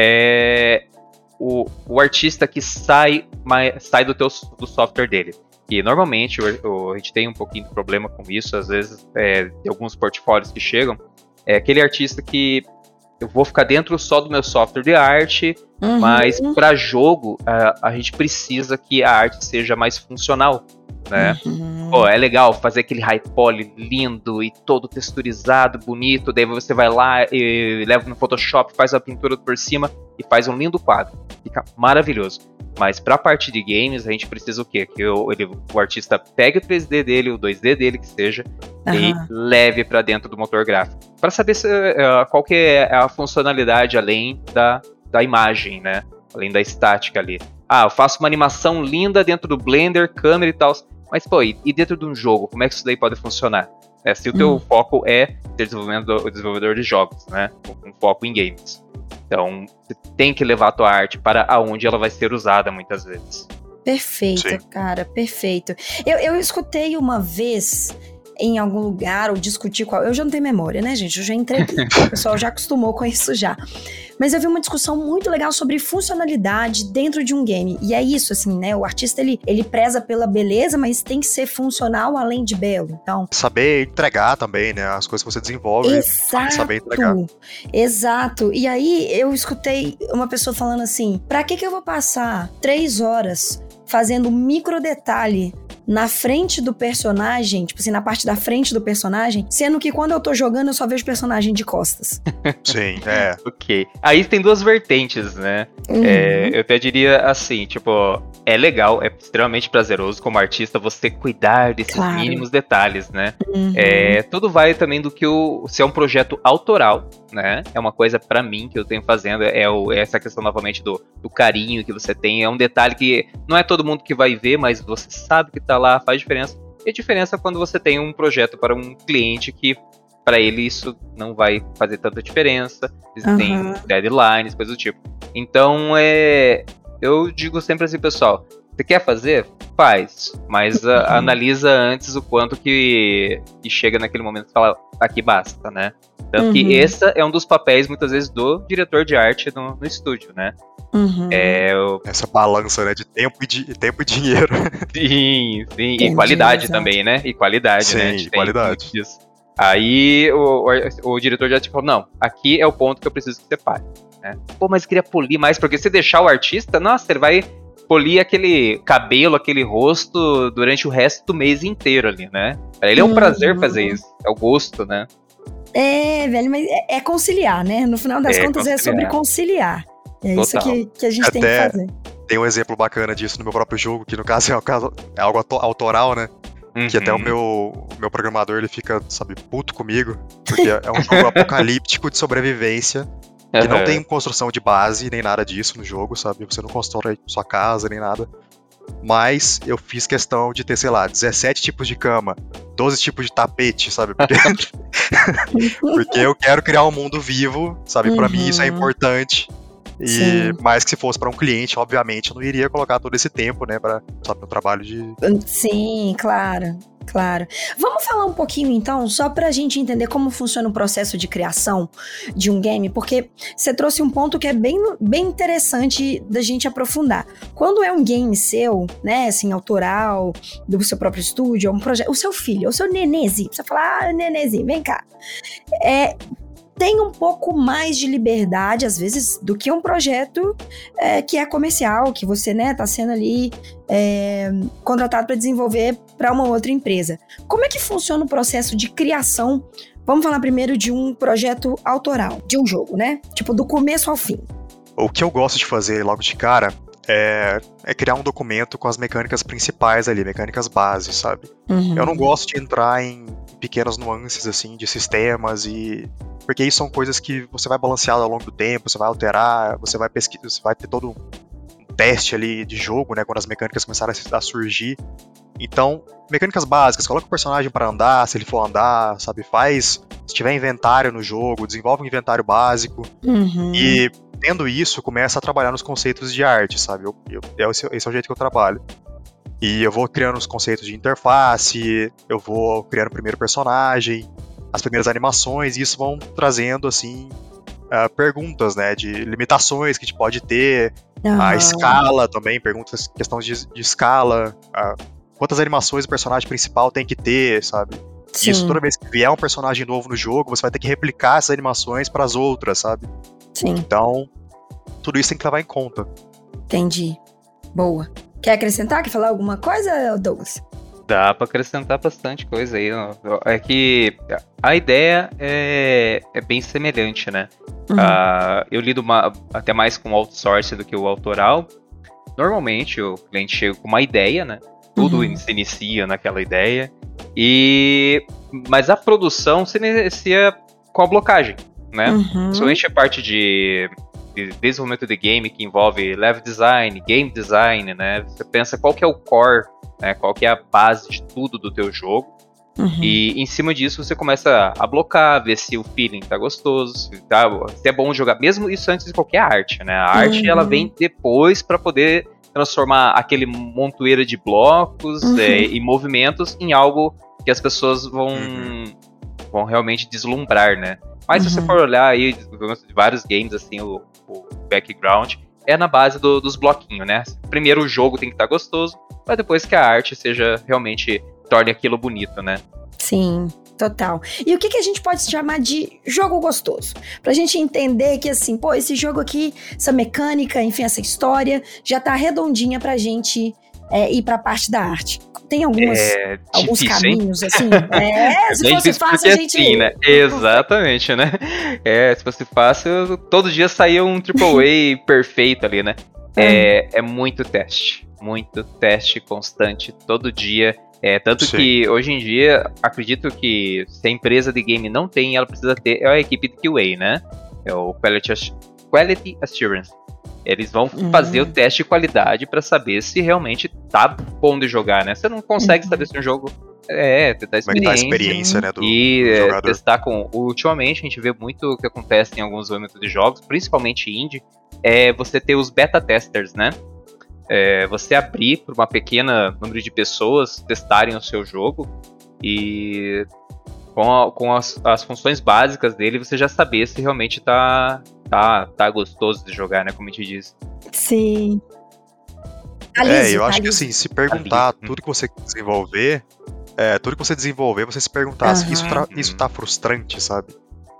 é o, o artista que sai, sai do, teu, do software dele. E normalmente o, o, a gente tem um pouquinho de problema com isso, às vezes é, de alguns portfólios que chegam, é aquele artista que eu vou ficar dentro só do meu software de arte, Uhum. mas para jogo a, a gente precisa que a arte seja mais funcional, né? Uhum. Pô, é legal fazer aquele high poly lindo e todo texturizado, bonito, daí você vai lá e leva no Photoshop, faz a pintura por cima e faz um lindo quadro. Fica maravilhoso. Mas pra parte de games, a gente precisa o quê? Que o, ele, o artista pegue o três D dele, o dois D dele, que seja, Uhum. e leve pra dentro do motor gráfico. Pra saber se, uh, qual que é a funcionalidade além da, da imagem, né? Além da estática ali. Ah, eu faço uma animação linda dentro do Blender, câmera e tal. Mas, pô, e, e dentro de um jogo, como é que isso daí pode funcionar? É, se o teu Hum. foco é ser desenvolvimento, desenvolvedor de jogos, né? Com, com foco em games. Então, você tem que levar a tua arte para aonde ela vai ser usada muitas vezes. Perfeito, Sim. cara, perfeito. Eu, eu escutei uma vez em algum lugar, ou discuti qual... Eu já não tenho memória, né, gente? Eu já entreguei. O pessoal já acostumou com isso já. Mas eu vi uma discussão muito legal sobre funcionalidade dentro de um game. E é isso, assim, né? O artista, ele, ele preza pela beleza, mas tem que ser funcional além de belo. Então... Saber entregar também, né? As coisas que você desenvolve. Exato, saber entregar. exato. E aí eu escutei uma pessoa falando assim, pra que que eu vou passar três horas fazendo micro detalhe na frente do personagem, tipo assim, na parte da frente do personagem, sendo que quando eu tô jogando eu só vejo o personagem de costas. Sim, é. Ok. Aí tem duas vertentes, né? Uhum. É, eu até diria assim, tipo, é legal, é extremamente prazeroso como artista você cuidar desses Claro. mínimos detalhes, né? Uhum. É, tudo vai também do que o... Se é um projeto autoral, né? É uma coisa pra mim que eu tenho fazendo, é, o, é essa questão novamente do, do carinho que você tem. É um detalhe que não é todo mundo que vai ver, mas você sabe que tá lá, faz diferença. E a diferença é quando você tem um projeto para um cliente que para ele isso não vai fazer tanta diferença. Eles têm Uhum. deadlines, coisas do tipo. Então, é, eu digo sempre assim, pessoal, você quer fazer? Faz. Mas Uhum. a, analisa antes o quanto que, que chega naquele momento que fala, aqui basta, né? Tanto Uhum. que esse é um dos papéis, muitas vezes, do diretor de arte no, no estúdio, né? Uhum. É, o... Essa balança, né? De tempo e, de, tempo e dinheiro. Sim, sim. Entendi, E qualidade exato. também, né? E qualidade, Sim, né? A gente tem qualidade. muito disso. Aí o, o, o diretor já te falou, não, aqui é o ponto que eu preciso que você pare. Né? Pô, mas eu queria polir mais, porque se deixar o artista, nossa, ele vai polir aquele cabelo, aquele rosto durante o resto do mês inteiro ali, né? Pra ele é um Uhum. prazer fazer isso, é o gosto, né? É, velho, mas é, é conciliar, né? No final das É contas é sobre conciliar. É isso Total. que, que a gente tem que Até- fazer. Tem um exemplo bacana disso no meu próprio jogo, que no caso é, um caso- é algo auto- autoral, né? Que até o Uhum. meu, o meu programador, ele fica, sabe, puto comigo. Porque é um jogo apocalíptico de sobrevivência. Que não Aham. tem construção de base, nem nada disso no jogo, sabe? Você não constrói sua casa, nem nada. Mas eu fiz questão de ter, sei lá, dezessete tipos de cama, doze tipos de tapete, sabe? Porque, porque eu quero criar um mundo vivo, sabe? Pra mim isso é Uhum. importante. E Sim. mais que se fosse pra um cliente, obviamente, eu não iria colocar todo esse tempo, né? Pra, sabe, meu trabalho de... Sim, claro, claro. Vamos falar um pouquinho então, só pra gente entender como funciona o processo de criação de um game, porque você trouxe um ponto que é bem, bem interessante da gente aprofundar. Quando é um game seu, né, assim, autoral, do seu próprio estúdio, é um projeto, o seu filho, o seu nenezinho, você fala, ah, nenezinho, vem cá. É... Tem um pouco mais de liberdade, às vezes, do que um projeto é, que é comercial, que você, né, tá sendo ali é, contratado para desenvolver para uma outra empresa. Como é que funciona o processo de criação Vamos falar primeiro de um projeto autoral, de um jogo, né? Tipo, do começo ao fim. O que eu gosto de fazer logo de cara é, é criar um documento com as mecânicas principais ali, mecânicas bases, sabe? Uhum. Eu não gosto de entrar em pequenas nuances, assim, de sistemas e... Porque isso são coisas que você vai balancear ao longo do tempo, você vai alterar, você vai pesquisar, você vai ter todo um teste ali de jogo, né? Quando as mecânicas começarem a surgir. Então, mecânicas básicas, coloca o personagem para andar, se ele for andar, sabe? Faz, se tiver inventário no jogo, desenvolve um inventário básico. Uhum. E, tendo isso, começa a trabalhar nos conceitos de arte, sabe? Eu, eu, esse, esse é o jeito que eu trabalho. E eu vou criando os conceitos de interface, eu vou criando o primeiro personagem, as primeiras animações, e isso vão trazendo, assim, uh, perguntas, né? De limitações que a gente pode ter, Uhum. a escala também, perguntas, questões de, de escala, uh, quantas animações o personagem principal tem que ter, sabe? Sim. Isso, toda vez que vier um personagem novo no jogo, você vai ter que replicar essas animações para as outras, sabe? Sim. Então, tudo isso tem que levar em conta. Entendi. Boa. Quer acrescentar? Quer falar alguma coisa, Douglas? Dá pra acrescentar bastante coisa aí. É que a ideia é, é bem semelhante, né? Uhum. Uh, eu lido uma, até mais com o outsource do que o autoral. Normalmente, o cliente chega com uma ideia, né? Tudo Uhum. se inicia naquela ideia. E... Mas a produção se inicia com a blocagem, né? Uhum. Principalmente a parte de, de desenvolvimento de game que envolve level design, game design, né? Você pensa qual que é o core, né? Qual que é a base de tudo do teu jogo. Uhum. E em cima disso você começa a blocar, ver se o feeling tá gostoso, se, tá, se é bom jogar. Mesmo isso antes de qualquer arte, né? A arte, Uhum. ela vem depois para poder transformar aquele montoeira de blocos Uhum. é, e movimentos em algo que as pessoas vão, Uhum. vão realmente deslumbrar, né? Mas Uhum. se você for olhar aí de vários games, assim, o, o background é na base do, dos bloquinhos, né? Primeiro o jogo tem que estar gostoso, para depois que a arte seja realmente torne aquilo bonito, né? Sim, total. E o que, que a gente pode chamar de jogo gostoso? Pra gente entender que, assim, pô, esse jogo aqui, essa mecânica, enfim, essa história, já tá redondinha pra gente é, ir pra parte da arte. Tem algumas, é alguns difícil, caminhos, hein? assim. É, se bem fosse difícil fácil, a gente... assim, né? Exatamente, né? É, se fosse fácil, todo dia saía um triple A perfeito ali, né? É, é muito teste. Muito teste constante, todo dia. É, tanto Sim. que hoje em dia, acredito que se a empresa de game não tem, ela precisa ter é a equipe de Q A, né? É o Quality, Quality Assurance. Eles vão Uhum. fazer o teste de qualidade para saber se realmente tá bom de jogar, né? Você não consegue Uhum. saber se um jogo é tentar Como é que tá a experiência. experiência, né, do, E do é, jogador. testar com... Ultimamente, a gente vê muito o que acontece em alguns momentos de jogos, principalmente indie, é você ter os beta testers, né? É, você abrir para uma pequena número de pessoas testarem o seu jogo e com, a, com as, as funções básicas dele você já saber se realmente tá, tá, tá gostoso de jogar, né? Como a gente diz. Sim. Tá É, liso, eu tá acho que liso. assim, se perguntar liso. tudo que você desenvolver, é, tudo que você desenvolver, você se perguntar se isso, tra- Aham. isso tá frustrante, sabe?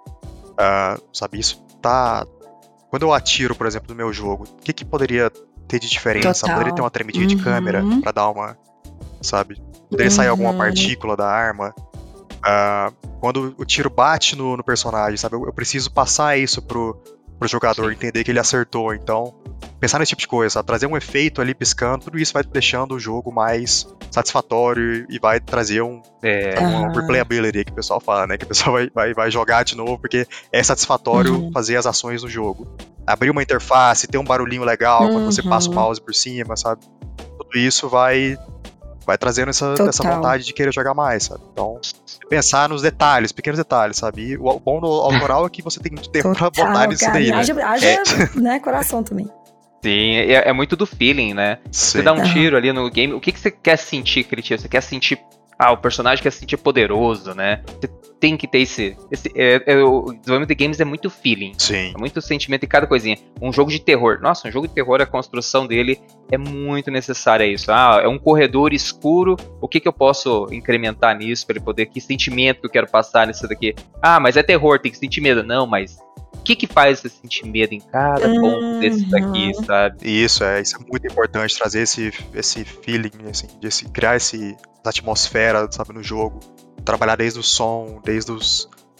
Ah, sabe, isso tá... Quando eu atiro, por exemplo, no meu jogo, o que que poderia ter de diferença? Total. Poderia ter uma tremidinha de Uhum. câmera pra dar uma... Sabe? Poderia sair alguma Uhum. partícula da arma. Ah, quando o tiro bate no, no personagem, sabe? Eu, eu preciso passar isso pro, pro jogador Sim. entender que ele acertou. Então, pensar nesse tipo de coisa, sabe? Trazer um efeito ali piscando, tudo isso vai deixando o jogo mais satisfatório e vai trazer um, É, sabe, uma Aham. replayability que o pessoal fala, né? Que o pessoal vai, vai, vai jogar de novo porque é satisfatório Uhum. fazer as ações no jogo. Abrir uma interface, ter um barulhinho legal quando você passa o Uhum. mouse por cima, sabe? Tudo isso vai, vai trazendo essa, essa Total. vontade de querer jogar mais, sabe? Então, pensar nos detalhes, pequenos detalhes, sabe? E o o bom do autoral é que você tem muito tempo pra Total, botar nisso cara. daí, E né? haja, haja, né, coração também. sim, é, é muito do feeling, né? Sim. Você dá um Aham. tiro ali no game, o que, que você quer sentir aquele tiro? Você quer sentir... Ah, o personagem quer se sentir poderoso, né? Você tem que ter esse... esse é, é, o desenvolvimento de games é muito feeling. Sim. É muito sentimento em cada coisinha. Um jogo de terror. Nossa, um jogo de terror, a construção dele é muito necessária isso. Ah, é um corredor escuro. O que, que eu posso incrementar nisso para ele poder... Que sentimento que eu quero passar nisso daqui? Ah, mas é terror, tem que sentir medo. Não, mas... O que, que faz você sentir medo em cada ponto desse daqui, Uhum. sabe? E isso é, isso é muito importante, trazer esse, esse feeling, assim, de esse, criar esse, essa atmosfera, sabe, no jogo. Trabalhar desde o som, desde os,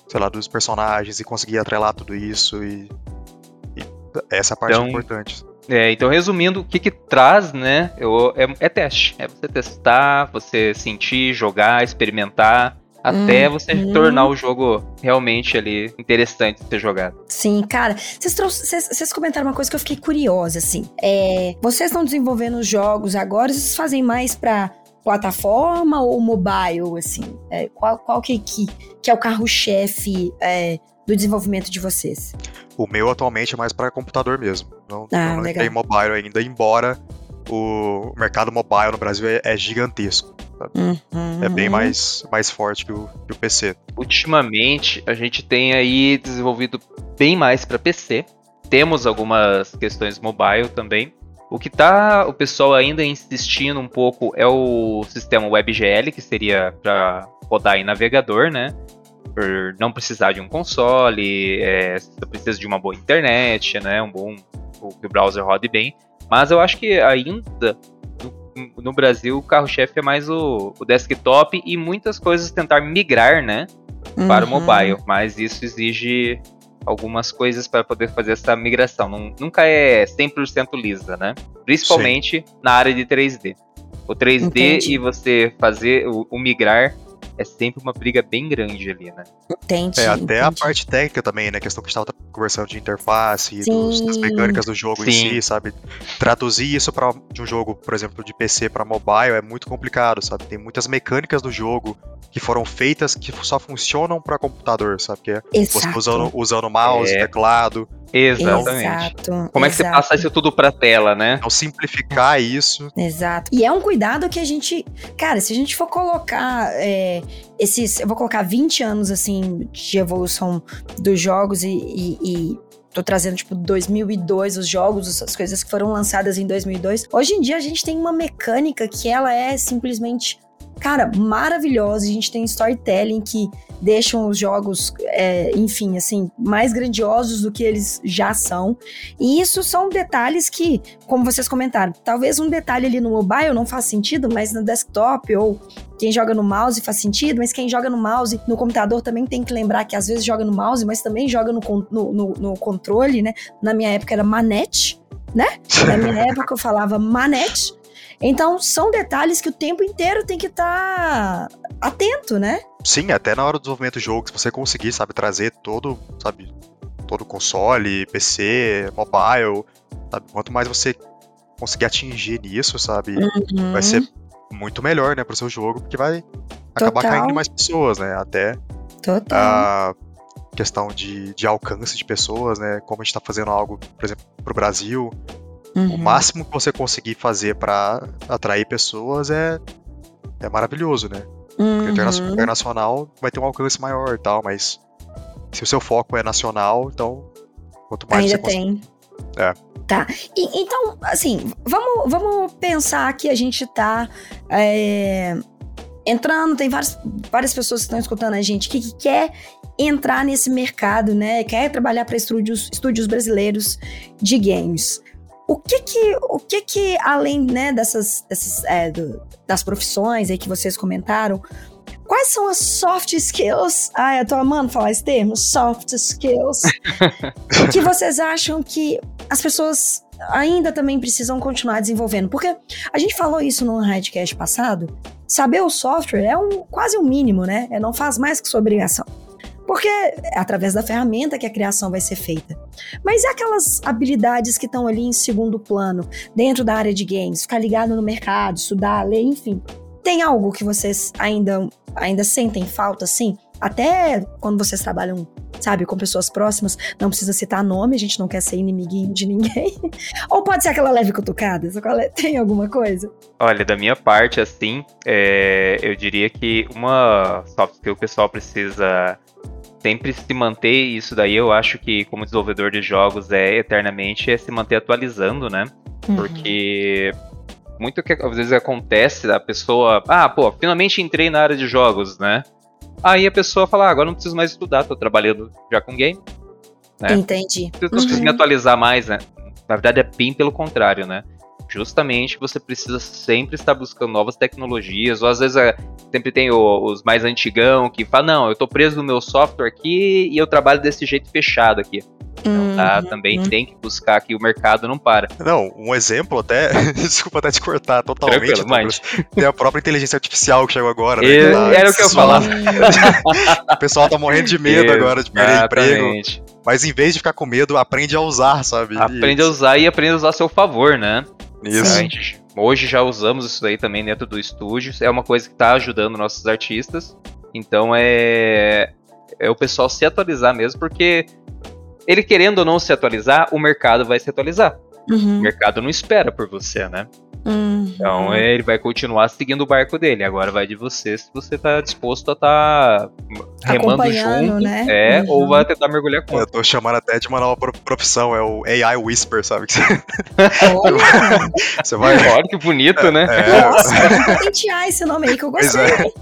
sei lá, dos personagens e conseguir atrelar tudo isso e, e essa é a parte Então, importante. É, então, resumindo, o que que traz, né, eu, é, é teste. É você testar, você sentir, jogar, experimentar, até Hum, você hum. tornar o jogo realmente ali interessante de ser jogado. Sim, cara, vocês trouxe- vocês- vocês comentaram uma coisa que eu fiquei curiosa, assim. É, vocês estão desenvolvendo os jogos agora, vocês fazem mais pra plataforma ou mobile, assim? É, qual qual que, que, que é o carro-chefe é, do desenvolvimento de vocês? O meu atualmente é mais para computador mesmo. Não, Ah, eu não legal. entrei em mobile ainda, embora o mercado mobile no Brasil é, é gigantesco. Uhum. É bem mais, mais forte que o, que o P C. Ultimamente, a gente tem aí desenvolvido bem mais para P C. Temos algumas questões mobile também. O que tá o pessoal ainda insistindo um pouco é o sistema WebGL, que seria para rodar em navegador, né? Por não precisar de um console, é, você precisa de uma boa internet, né? Um bom, que o browser rode bem. Mas eu acho que ainda no, no Brasil o carro-chefe é mais o, o desktop e muitas coisas tentar migrar, né? Para o Uhum. mobile. Mas isso exige algumas coisas para poder fazer essa migração. Não, nunca é cem por cento lisa, né? Principalmente Sim. na área de três D. O três D Entendi. e você fazer o, o migrar é sempre uma briga bem grande ali, né? Entendi. É, até entendi. a parte técnica também, né? A questão que a gente estava conversando de interface, dos, das mecânicas do jogo Sim. em si, sabe? Traduzir isso pra, de um jogo, por exemplo, de P C para mobile é muito complicado, sabe? Tem muitas mecânicas do jogo que foram feitas que só funcionam para computador, sabe? Que é Exato. você usando, usando mouse, É. teclado. Exatamente. Exato. Como é que você exato. passa isso tudo pra tela, né? Então, simplificar isso. Exato. E é um cuidado que a gente... Cara, se a gente for colocar é, esses... Eu vou colocar vinte anos, assim, de evolução dos jogos e... e, e tô trazendo, tipo, dois mil e dois, os jogos, as coisas que foram lançadas em dois mil e dois. Hoje em dia, a gente tem uma mecânica que ela é simplesmente... Cara, maravilhosa. A gente tem storytelling que deixam os jogos, é, enfim, assim, mais grandiosos do que eles já são. E isso são detalhes que, como vocês comentaram, talvez um detalhe ali no mobile não faça sentido, mas no desktop ou quem joga no mouse faz sentido, mas quem joga no mouse, no computador também tem que lembrar que às vezes joga no mouse, mas também joga no, no, no, no controle, né? Na minha época era manete, né? Na minha época eu falava manete. Então, são detalhes que o tempo inteiro tem que estar tá atento, né? Sim, até na hora do desenvolvimento do jogo, se você conseguir, sabe, trazer todo, sabe, todo console, P C, mobile, sabe, quanto mais você conseguir atingir nisso, sabe, Uhum. vai ser muito melhor, né, pro seu jogo, porque vai acabar Total. caindo em mais pessoas, né, até Total. a questão de, de alcance de pessoas, né, como a gente tá fazendo algo, por exemplo, pro Brasil. Uhum. O máximo que você conseguir fazer pra atrair pessoas é, é maravilhoso, né? Uhum. Porque interna- internacional vai ter um alcance maior e tal, mas se o seu foco é nacional, então quanto mais Ainda você conseguir. tem. É. Tá. E, então, assim, vamos, vamos pensar que a gente tá é, entrando, tem várias, várias pessoas que estão escutando a gente que, que quer entrar nesse mercado, né? Quer trabalhar para estúdios, estúdios brasileiros de games. O que que, o que que além, né, dessas, dessas é, do, das profissões aí que vocês comentaram, quais são as soft skills? Ai, eu tô amando falar esse termo, soft skills, que vocês acham que as pessoas ainda também precisam continuar desenvolvendo? Porque a gente falou isso no Hidecast passado, saber o software é um, quase um mínimo, né? É, não faz mais que sua obrigação. Porque é através da ferramenta que a criação vai ser feita. Mas e aquelas habilidades que estão ali em segundo plano, dentro da área de games, ficar ligado no mercado, estudar, ler, enfim. Tem algo que vocês ainda, ainda sentem falta, assim? Até quando vocês trabalham, sabe, com pessoas próximas, não precisa citar nome, a gente não quer ser inimiguinho de ninguém. Ou pode ser aquela leve cutucada? Tem alguma coisa? Olha, da minha parte, assim, é, eu diria que uma soft skill que o pessoal precisa sempre se manter, isso daí eu acho que como desenvolvedor de jogos é eternamente é se manter atualizando, né? Uhum. Porque muito que às vezes acontece da pessoa, ah, pô, finalmente entrei na área de jogos, né? Aí a pessoa fala, ah, agora não preciso mais estudar, tô trabalhando já com game, né? Entendi. Não preciso me atualizar mais, né? Na verdade é bem pelo contrário, né? Justamente você precisa sempre estar buscando novas tecnologias, ou às vezes é, sempre tem o, os mais antigão que falam, não, eu tô preso no meu software aqui e eu trabalho desse jeito fechado aqui. Então, tá, também tem que buscar que o mercado não para. Não, um exemplo até, desculpa até te cortar totalmente, Douglas, tem a própria inteligência artificial que chegou agora, né? E, tá, era o que eu falava. O pessoal tá morrendo de medo agora de perder emprego. Mas em vez de ficar com medo, aprende a usar, sabe? Aprende isso. a usar e aprende a usar a seu favor, né? Isso. A gente, hoje já usamos isso daí também dentro do estúdio, é uma coisa que tá ajudando nossos artistas. Então é, é o pessoal se atualizar mesmo, porque ele querendo ou não se atualizar, o mercado vai se atualizar. Uhum. O mercado não espera por você, né? Uhum. Então ele vai continuar seguindo o barco dele. Agora vai de você se você tá disposto a estar tá remando junto, né? é, uhum. ou vai tentar mergulhar contra. Eu tô chamando até de uma nova profissão, é o A I Whisper, sabe? Olha! Você vai... Olha que bonito, é, né? É... Nossa, vou patentear esse nome aí que eu gostei.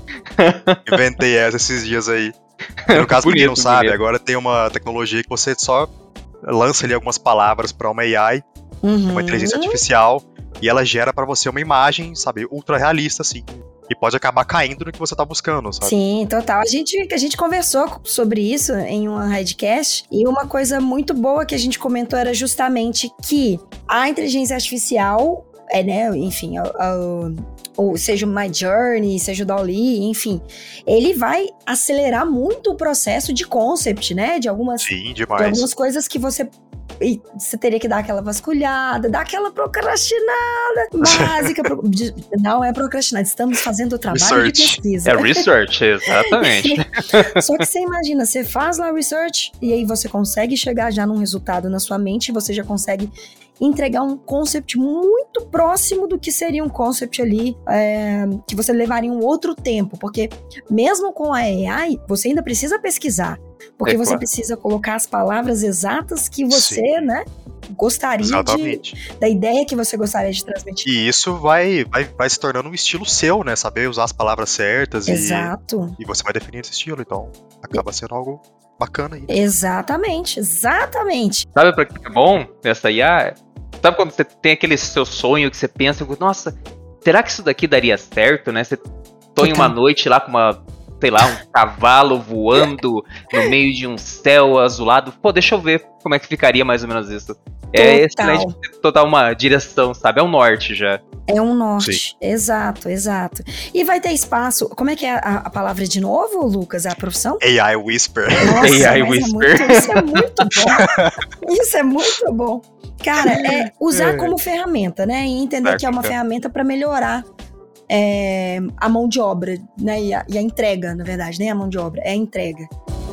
É. Inventei essa esses dias aí. No caso, bonito, quem não sabe, bonito. Agora tem uma tecnologia que você só lança ali algumas palavras para uma A I, uhum. uma inteligência artificial, e ela gera para você uma imagem, sabe, ultra realista, assim. E pode acabar caindo no que você tá buscando, sabe? Sim, total. A gente, a gente conversou sobre isso em uma Redcast, e uma coisa muito boa que a gente comentou era justamente que a inteligência artificial, é, né, enfim, a, a, ou seja o Midjourney, seja o DALL-E, enfim, ele vai acelerar muito o processo de concept, né? De algumas, Sim, demais. De algumas coisas que você, você teria que dar aquela vasculhada, dar aquela procrastinada básica. pro, de, não é procrastinada, estamos fazendo o trabalho research. De pesquisa. É research, exatamente. Só que você imagina, você faz lá research e aí você consegue chegar já num resultado na sua mente, você já consegue entregar um concept muito próximo do que seria um concept ali, é, que você levaria um outro tempo, porque mesmo com a A I, você ainda precisa pesquisar, porque é, você claro. Precisa colocar as palavras exatas que você, Sim. né, gostaria Exatamente. de, da ideia que você gostaria de transmitir. E isso vai, vai, vai se tornando um estilo seu, né, saber usar as palavras certas. Exato. E, e você vai definir esse estilo, então acaba sendo algo bacana aí. Exatamente, exatamente. Sabe pra que é bom essa I A? Sabe quando você tem aquele seu sonho que você pensa, nossa, será que isso daqui daria certo, né? Você sonha uma noite lá com uma, sei lá, um cavalo voando no meio de um céu azulado. Pô, deixa eu ver como é que ficaria mais ou menos isso. É excelente, total uma direção, sabe? É um norte já. É um norte, Sim. exato, exato. E vai ter espaço, como é que é a, a palavra de novo, Lucas, a profissão? A I Whisper. Nossa, A I Whisper. É muito, isso é muito bom. Isso é muito bom. Cara, é usar é. como ferramenta, né? E entender certo, que é uma ferramenta para melhorar é, a mão de obra, né? E a, e a entrega, na verdade, nem a mão de obra, é a entrega.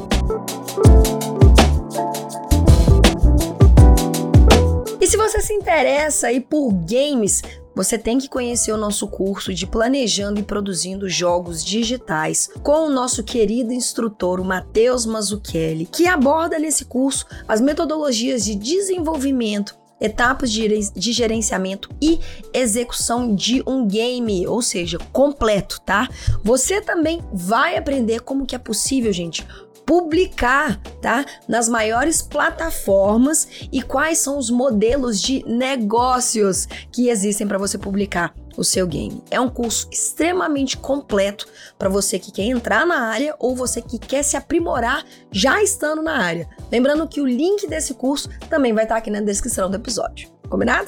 E se você se interessa aí por games, você tem que conhecer o nosso curso de Planejando e Produzindo Jogos Digitais com o nosso querido instrutor, o Matheus Mazzucchelli, que aborda nesse curso as metodologias de desenvolvimento, etapas de gerenciamento e execução de um game, ou seja, completo, tá? Você também vai aprender como que é possível, gente, publicar, tá? Nas maiores plataformas e quais são os modelos de negócios que existem para você publicar o seu game. É um curso extremamente completo para você que quer entrar na área ou você que quer se aprimorar já estando na área. Lembrando que o link desse curso também vai estar aqui na descrição do episódio. Combinado?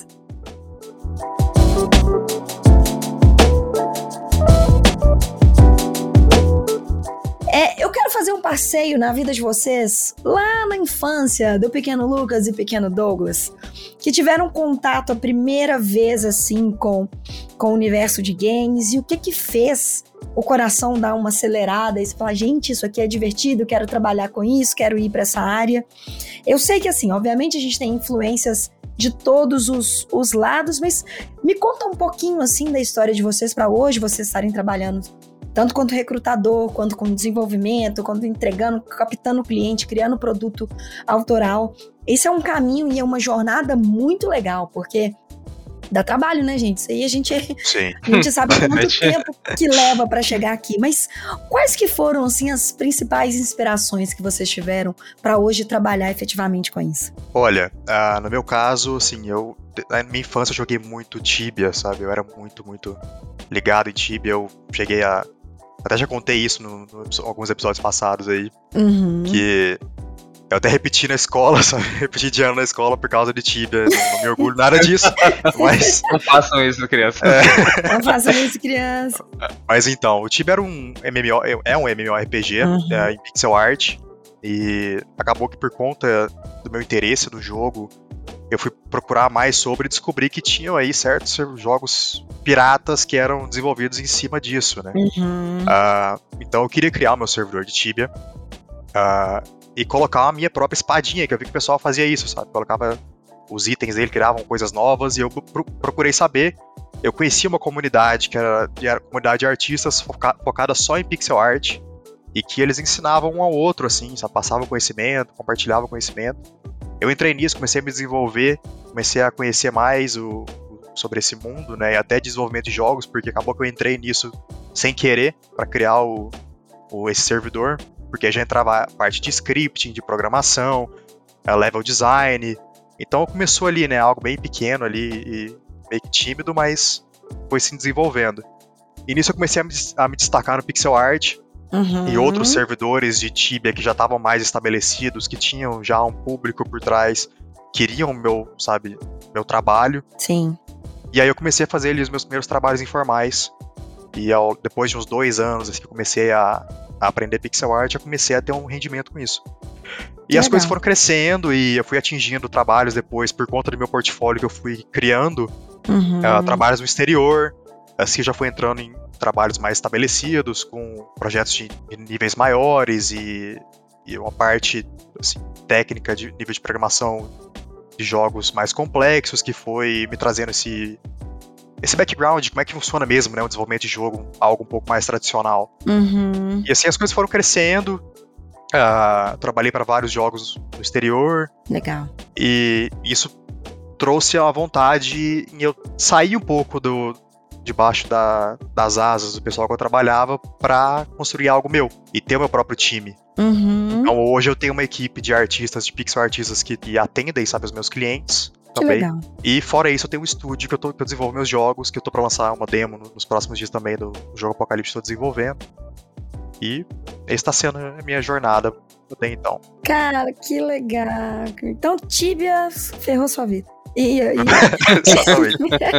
É, eu quero fazer um passeio na vida de vocês lá na infância do pequeno Lucas e pequeno Douglas, que tiveram contato a primeira vez assim com, com o universo de games e o que que fez o coração dar uma acelerada e você falar, gente, isso aqui é divertido, quero trabalhar com isso, quero ir para essa área. Eu sei que assim, obviamente a gente tem influências de todos os, os lados, mas me conta um pouquinho assim da história de vocês para hoje, vocês estarem trabalhando tanto quanto recrutador, quanto com desenvolvimento, quanto entregando, captando o cliente, criando produto autoral. Esse é um caminho e é uma jornada muito legal, porque dá trabalho, né, gente? Isso aí a gente, Sim. a gente sabe quanto tempo que leva para chegar aqui. Mas quais que foram, assim, as principais inspirações que vocês tiveram para hoje trabalhar efetivamente com isso? Olha, uh, no meu caso, assim, eu na minha infância eu joguei muito Tibia, sabe? Eu era muito, muito ligado em Tibia. Eu cheguei a... Até já contei isso em no, no, alguns episódios passados aí. Uhum. Que eu até repeti na escola, sabe? Repeti de ano na escola por causa de Tibia. Não, não me orgulho nada disso. Mas... Não façam isso, criança. É... Não façam isso, criança. Mas então, o Tibia era um M M O, é um MMORPG, uhum. é, em pixel art. E acabou que por conta do meu interesse no jogo, eu fui procurar mais sobre e descobri que tinham aí certos jogos piratas que eram desenvolvidos em cima disso, né? Uhum. Uh, então eu queria criar o meu servidor de Tibia uh, e colocar a minha própria espadinha, que eu vi que o pessoal fazia isso, sabe? Colocava os itens dele, criavam coisas novas e eu pro- procurei saber. Eu conhecia uma comunidade que era, que era comunidade de artistas foca- focada só em pixel art e que eles ensinavam um ao outro, assim, sabe? Passavam conhecimento, compartilhavam conhecimento. Eu entrei nisso, comecei a me desenvolver, comecei a conhecer mais o, o, sobre esse mundo, né, e até desenvolvimento de jogos, porque acabou que eu entrei nisso sem querer para criar o, o, esse servidor, porque já entrava a parte de scripting, de programação, level design, então começou ali, né, algo bem pequeno ali, e meio que tímido, mas foi se desenvolvendo. E nisso eu comecei a me, a me destacar no pixel art, Uhum. e outros servidores de Tibia que já estavam mais estabelecidos, que tinham já um público por trás, queriam meu, sabe, meu trabalho. Sim. E aí eu comecei a fazer ali os meus primeiros trabalhos informais. E ao, depois de uns dois anos assim, que eu comecei a, a aprender pixel art, eu comecei a ter um rendimento com isso. E Que as legal. coisas foram crescendo e eu fui atingindo trabalhos depois por conta do meu portfólio que eu fui criando, Uhum. uh, trabalhos no exterior. Assim eu já fui entrando em trabalhos mais estabelecidos, com projetos de níveis maiores e, e uma parte assim, técnica de nível de programação de jogos mais complexos, que foi me trazendo esse, esse background de como é que funciona mesmo, né, o desenvolvimento de jogo, algo um pouco mais tradicional. Uhum. E assim as coisas foram crescendo, uh, trabalhei para vários jogos no exterior. Legal. E isso trouxe a vontade em eu sair um pouco do debaixo da, das asas do pessoal que eu trabalhava para construir algo meu e ter o meu próprio time. Uhum. Então hoje eu tenho uma equipe de artistas, de pixel artistas que, que atendem, sabe, os meus clientes Que também. legal. E fora isso eu tenho um estúdio que eu, tô, que eu desenvolvo meus jogos, que eu tô para lançar uma demo nos próximos dias também do jogo Apocalipse que eu tô desenvolvendo. E essa está sendo a minha jornada até então. Cara, que legal. Então Tibia ferrou sua vida. E, e... Exatamente.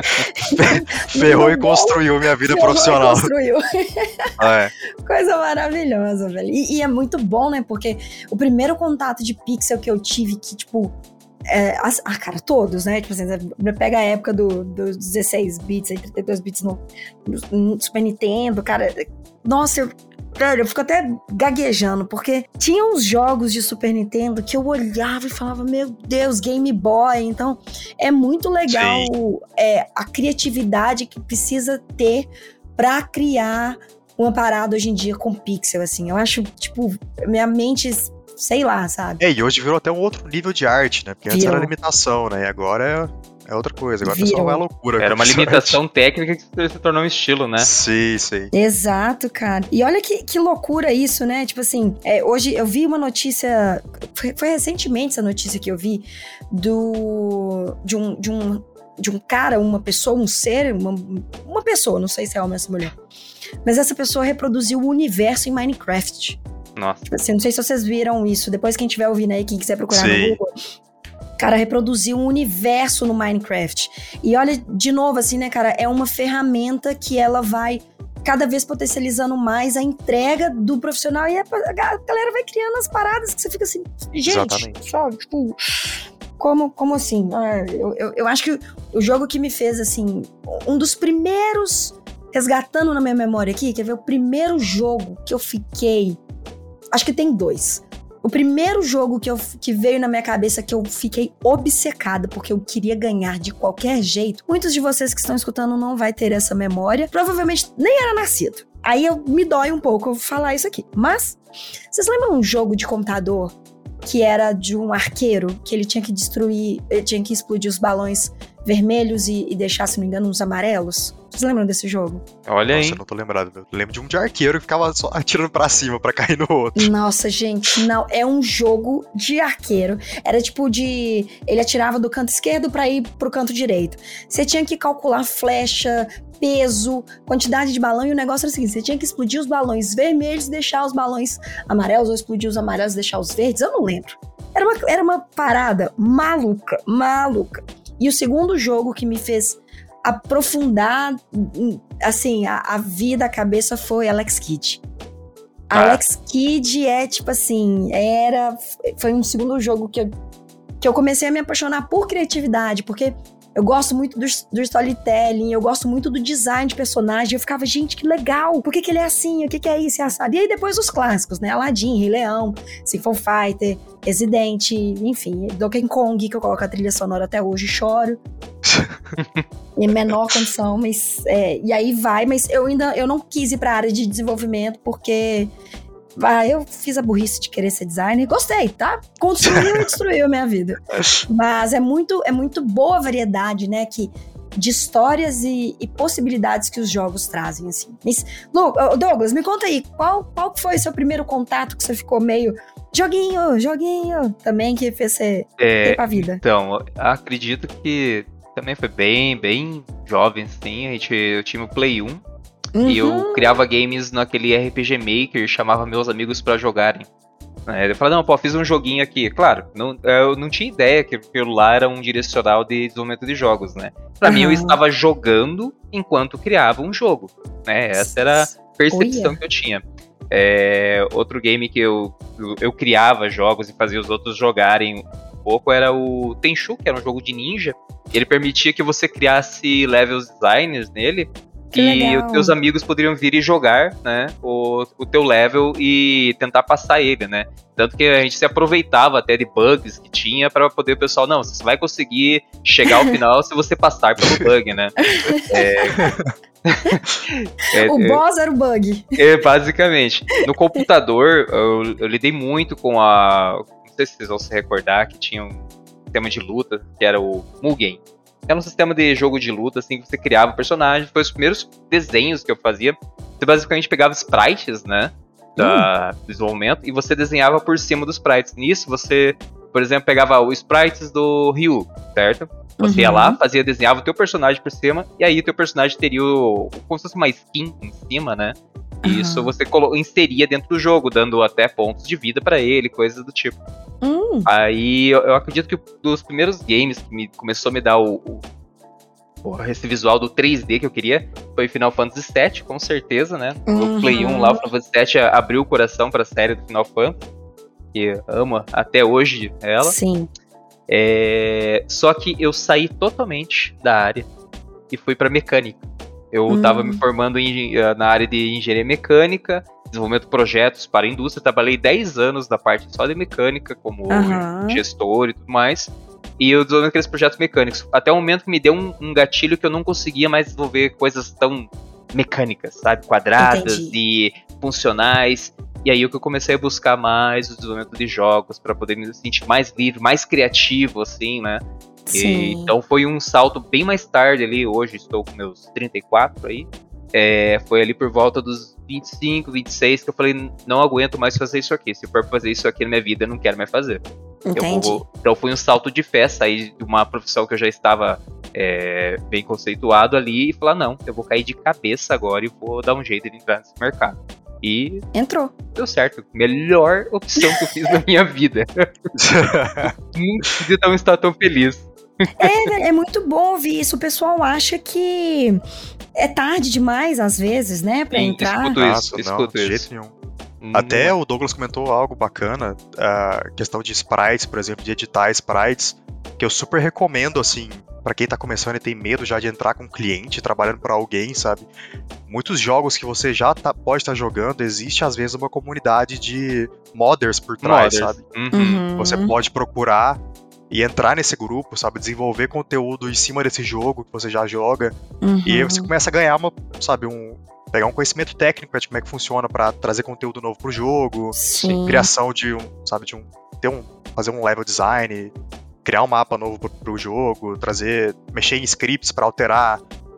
Ferrou e construiu minha vida Ferrou profissional. E construiu. É. Coisa maravilhosa, velho. E, e é muito bom, né? Porque o primeiro contato de pixel que eu tive, que, tipo. É, as, ah, cara, todos, né? Tipo assim, você pega a época do, dos dezesseis bits, aí trinta e dois bits no, no Super Nintendo, cara. Nossa, eu. Cara, eu fico até gaguejando, porque tinha uns jogos de Super Nintendo que eu olhava e falava, meu Deus, Game Boy. Então, é muito legal é, a criatividade que precisa ter pra criar uma parada hoje em dia com pixel, assim. Eu acho, tipo, minha mente, sei lá, sabe? É, e hoje virou até um outro nível de arte, né? Porque antes Virou. era limitação, né? E agora é... É outra coisa, agora o Virou. pessoal vai à loucura. Era uma limitação técnica que se tornou um estilo, né? Sim, sim. Exato, cara. E olha que, que loucura isso, né? Tipo assim, é, hoje eu vi uma notícia, foi, foi recentemente essa notícia que eu vi, do, de, um, de, um, de um cara, uma pessoa, um ser, uma, uma pessoa, não sei se é homem ou se é mulher, mas essa pessoa reproduziu o universo em Minecraft. Nossa. Tipo assim, não sei se vocês viram isso, depois quem estiver ouvindo aí, quem quiser procurar sim. no Google... Cara, reproduziu um universo no Minecraft. E olha, de novo, assim, né, cara? É uma ferramenta que ela vai cada vez potencializando mais a entrega do profissional. E a galera vai criando as paradas que você fica assim... Gente, Exatamente. sabe? Tipo... Como, como assim? Ah, eu, eu, eu acho que o jogo que me fez, assim... Um dos primeiros... Resgatando na minha memória aqui, quer ver? O primeiro jogo que eu fiquei... Acho que tem dois... O primeiro jogo que, eu, que veio na minha cabeça que eu fiquei obcecada porque eu queria ganhar de qualquer jeito, muitos de vocês que estão escutando não vai ter essa memória, provavelmente nem era nascido. Aí eu, me dói um pouco falar isso aqui. Mas, vocês lembram um jogo de computador que era de um arqueiro, que ele tinha que destruir, ele tinha que explodir os balões vermelhos e, e deixar, se não me engano, uns amarelos? Vocês lembram desse jogo? Olha aí. Nossa, eu não tô lembrado. Eu lembro de um de arqueiro que ficava só atirando pra cima pra cair no outro. Nossa, gente, não. É um jogo de arqueiro. Era tipo de... Ele atirava do canto esquerdo pra ir pro canto direito. Você tinha que calcular flecha, peso, quantidade de balão, e o negócio era o seguinte: você tinha que explodir os balões vermelhos e deixar os balões amarelos, ou explodir os amarelos e deixar os verdes. Eu não lembro. Era uma, era uma parada maluca, maluca. E o segundo jogo que me fez aprofundar, assim, a, a vida, a cabeça, foi Alex Kidd. Ah. Alex Kidd é, tipo assim, era... Foi um segundo jogo que eu, que eu comecei a me apaixonar por criatividade, porque eu gosto muito do, do storytelling, eu gosto muito do design de personagem. Eu ficava, gente, que legal, por que que ele é assim, o que que é isso, é assado? E aí depois os clássicos, né, Aladdin, Rei Leão, Symphony Fighter, Resident, enfim, Donkey Kong, que eu coloco a trilha sonora até hoje e choro. Em menor condição, mas... É, e aí vai, mas eu ainda eu não quis ir pra área de desenvolvimento, porque... Ah, eu fiz a burrice de querer ser designer. Gostei, tá? Construiu e destruiu a minha vida. Mas é muito, é muito boa a variedade, né? Que, de histórias e, e possibilidades que os jogos trazem, assim. Mas, Douglas, me conta aí, qual, qual foi o seu primeiro contato que você ficou meio... Joguinho, joguinho, também que fez você é, ter pra vida? Então, acredito que também foi bem, bem jovem, assim. A gente, eu tinha o Play um. Uhum. E eu criava games naquele R P G Maker, chamava meus amigos pra jogarem. É, eu falava, não, pô, fiz um joguinho aqui. Claro, não, eu não tinha ideia que aquilo lá era um direcional de desenvolvimento de jogos, né? Pra uhum. mim, eu estava jogando enquanto criava um jogo, né? Essa era a percepção Uia. que eu tinha. É, outro game que eu, eu, eu criava jogos e fazia os outros jogarem um pouco era o Tenchu, que era um jogo de ninja. Ele permitia que você criasse levels designers nele. Que e legal. Os teus amigos poderiam vir e jogar, né, o, o teu level e tentar passar ele, né? Tanto que a gente se aproveitava até de bugs que tinha para poder o pessoal, não, você vai conseguir chegar ao final se você passar pelo bug, né? É, é, o boss era o bug. É, basicamente. No computador, eu, eu lidei muito com a... Não sei se vocês vão se recordar que tinha um sistema de luta, que era o Mugen. Era um sistema de jogo de luta, assim, que você criava personagens. Foi os primeiros desenhos que eu fazia. Você basicamente pegava sprites, né, da, do desenvolvimento, e você desenhava por cima dos sprites. Nisso, você, por exemplo, pegava os sprites do Ryu, certo? Você uhum. ia lá, fazia, desenhava o teu personagem por cima, e aí o teu personagem teria o, como se fosse uma skin em cima, né? E uhum. isso você colo- inseria dentro do jogo, dando até pontos de vida pra ele, coisas do tipo. Hum. Aí eu, eu acredito que um dos primeiros games que me, começou a me dar o, o, esse visual do três D que eu queria foi Final Fantasy sete, com certeza, né? Uhum. O Play um lá, o Final Fantasy sete abriu o coração pra série do Final Fantasy, que ama até hoje ela. Sim. É, só que eu saí totalmente da área e fui pra mecânica. Eu hum. tava me formando em, na área de engenharia mecânica, desenvolvimento de projetos para a indústria. Trabalhei dez anos na parte só de mecânica, como uhum. gestor e tudo mais. E eu desenvolvi aqueles projetos mecânicos. Até o momento que me deu um, um gatilho que eu não conseguia mais desenvolver coisas tão mecânicas, sabe? Quadradas Entendi. e funcionais. E aí que eu comecei a buscar mais o desenvolvimento de jogos para poder me sentir mais livre, mais criativo, assim, né? E, então foi um salto bem mais tarde ali, hoje estou com meus trinta e quatro aí, é, foi ali por volta dos vinte e cinco, vinte e seis que eu falei, não aguento mais fazer isso aqui, se for fazer isso aqui na minha vida eu não quero mais fazer. Eu vou, então foi um salto de fé, sair de uma profissão que eu já estava é, bem conceituado ali e falar, não, eu vou cair de cabeça agora e vou dar um jeito de entrar nesse mercado. E entrou. Deu certo. Melhor opção que eu fiz na minha vida. Nunca podia não estar tão feliz. É, é muito bom ouvir isso. O pessoal acha que é tarde demais, às vezes, né, pra Sim, entrar. Escuto isso, Nossa, escuto não, de isso. jeito nenhum. Hum. Até o Douglas comentou algo bacana, a questão de sprites, por exemplo, de editar sprites, que eu super recomendo, assim, pra quem tá começando e tem medo já de entrar com um cliente, trabalhando pra alguém, sabe? Muitos jogos que você já tá, pode estar tá jogando, existe às vezes uma comunidade de modders por trás, modders. sabe? Uhum. Você pode procurar e entrar nesse grupo, sabe? Desenvolver conteúdo em cima desse jogo que você já joga. Uhum. E aí você começa a ganhar uma, sabe, um... pegar um conhecimento técnico de como é que funciona pra trazer conteúdo novo pro jogo. Sim. Criação de um, sabe, de um... Ter um fazer um level design, criar um mapa novo pro, pro jogo, trazer... Mexer em scripts pra alterar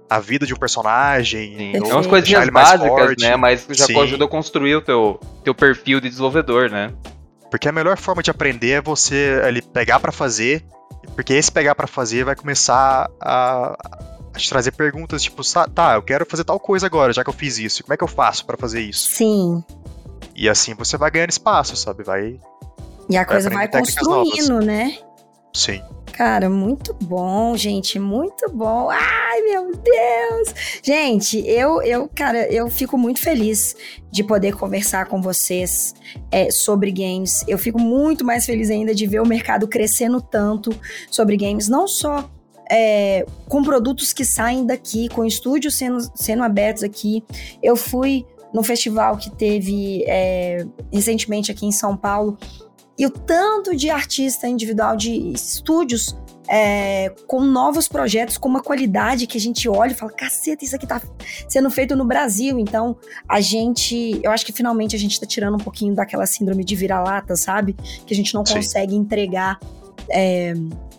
a vida de um personagem. Sim, ou é umas deixar coisinhas ele mais básicas, forte. né? Mas já Sim. ajuda a construir o teu, teu perfil de desenvolvedor, né? Porque a melhor forma de aprender é você ali, pegar pra fazer, porque esse pegar pra fazer vai começar a, a te trazer perguntas tipo, tá, eu quero fazer tal coisa agora, já que eu fiz isso, como é que eu faço pra fazer isso? Sim. E assim você vai ganhando espaço, sabe? Vai. E a coisa vai aprendendo técnicas construindo, novas. né? Sim. Cara, muito bom, gente, muito bom. Ai, meu Deus! Gente, eu, eu, cara, eu fico muito feliz de poder conversar com vocês é, sobre games. Eu fico muito mais feliz ainda de ver o mercado crescendo tanto sobre games, não só é, com produtos que saem daqui, com estúdios sendo, sendo abertos aqui. Eu fui no festival que teve é, recentemente aqui em São Paulo, e o tanto de artista individual, de estúdios é, com novos projetos, com uma qualidade que a gente olha e fala, caceta, isso aqui tá sendo feito no Brasil. Então, a gente, eu acho que finalmente a gente tá tirando um pouquinho daquela síndrome de vira-lata, sabe? Que a gente não Sim. consegue entregar é,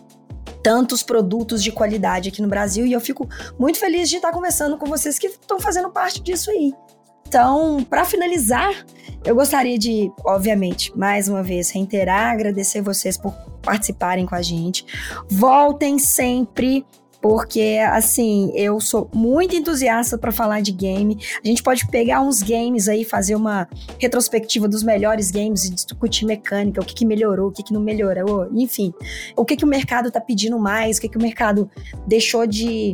tantos produtos de qualidade aqui no Brasil. E eu fico muito feliz de estar conversando com vocês que estão fazendo parte disso aí. Então, para finalizar, eu gostaria de, obviamente, mais uma vez, reiterar, agradecer vocês por participarem com a gente. Voltem sempre, porque, assim, eu sou muito entusiasta para falar de game. A gente pode pegar uns games aí, fazer uma retrospectiva dos melhores games e discutir mecânica, o que, que melhorou, o que, que não melhorou, enfim. O que, que o mercado tá pedindo mais, o que, que o mercado deixou de...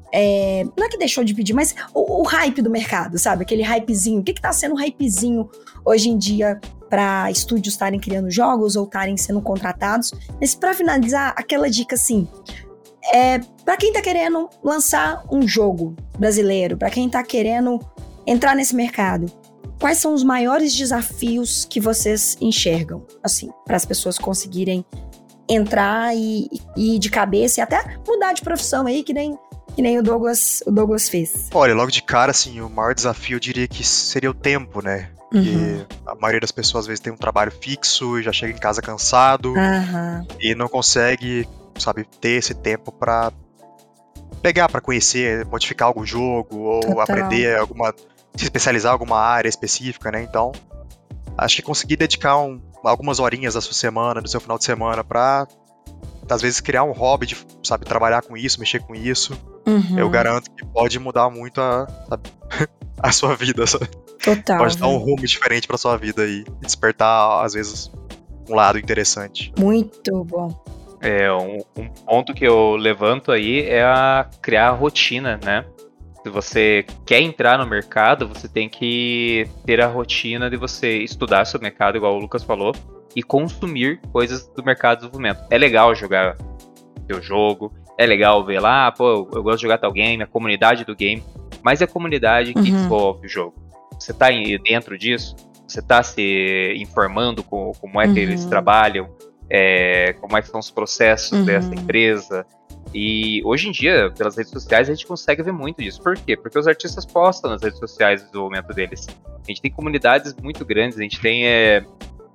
É, não é que deixou de pedir, mas o, o hype do mercado, sabe? Aquele hypezinho. O que que tá sendo um hypezinho hoje em dia para estúdios estarem criando jogos ou estarem sendo contratados? Mas para finalizar, aquela dica assim, é, para quem tá querendo lançar um jogo brasileiro, para quem tá querendo entrar nesse mercado, quais são os maiores desafios que vocês enxergam, assim, para as pessoas conseguirem entrar e, e ir de cabeça e até mudar de profissão aí, que nem Que nem o Douglas, o Douglas fez. Olha, logo de cara, assim, o maior desafio eu diria que seria o tempo, né? Porque Uhum. a maioria das pessoas às vezes tem um trabalho fixo, já chega em casa cansado Aham. e não consegue, sabe, ter esse tempo pra pegar, pra conhecer, modificar algum jogo ou Total. aprender alguma, se especializar em alguma área específica, né? Então, acho que conseguir dedicar um, algumas horinhas da sua semana, do seu final de semana pra, às vezes, criar um hobby de, sabe, trabalhar com isso, mexer com isso. Uhum. Eu garanto que pode mudar muito a, sabe, a sua vida. Sabe? Total. Pode dar um velho. rumo diferente pra sua vida e despertar, às vezes, um lado interessante. Muito bom. É, um, um ponto que eu levanto aí é a criar a rotina, né? Se você quer entrar no mercado, você tem que ter a rotina de você estudar sobre o mercado, igual o Lucas falou, e consumir coisas do mercado de desenvolvimento. É legal jogar seu jogo, é legal ver lá, pô, eu gosto de jogar tal game, a comunidade do game, mas é a comunidade que Uhum. desenvolve o jogo. Você tá aí dentro disso, você tá se informando com, como é que Uhum. eles trabalham, é, como é que são os processos Uhum. dessa empresa. E hoje em dia, pelas redes sociais, a gente consegue ver muito disso. Por quê? Porque os artistas postam nas redes sociais o desenvolvimento deles. A gente tem comunidades muito grandes, a gente tem é,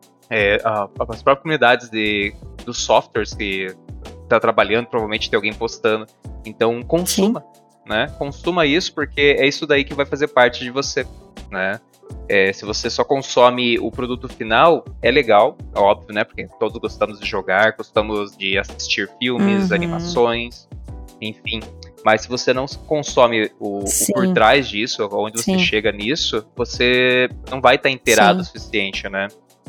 é, a, as próprias comunidades de, dos softwares que tá trabalhando, provavelmente tem alguém postando. Então, consuma, né? Consuma isso, porque é isso daí que vai fazer parte de você, né? É, se você só consome o produto final, é legal, é óbvio, né? Porque todos gostamos de jogar, gostamos de assistir filmes, Uhum. animações, enfim. Mas se você não consome o, o Sim. por trás disso, onde você Sim. chega nisso, você não vai estar inteirado Sim. o suficiente, né?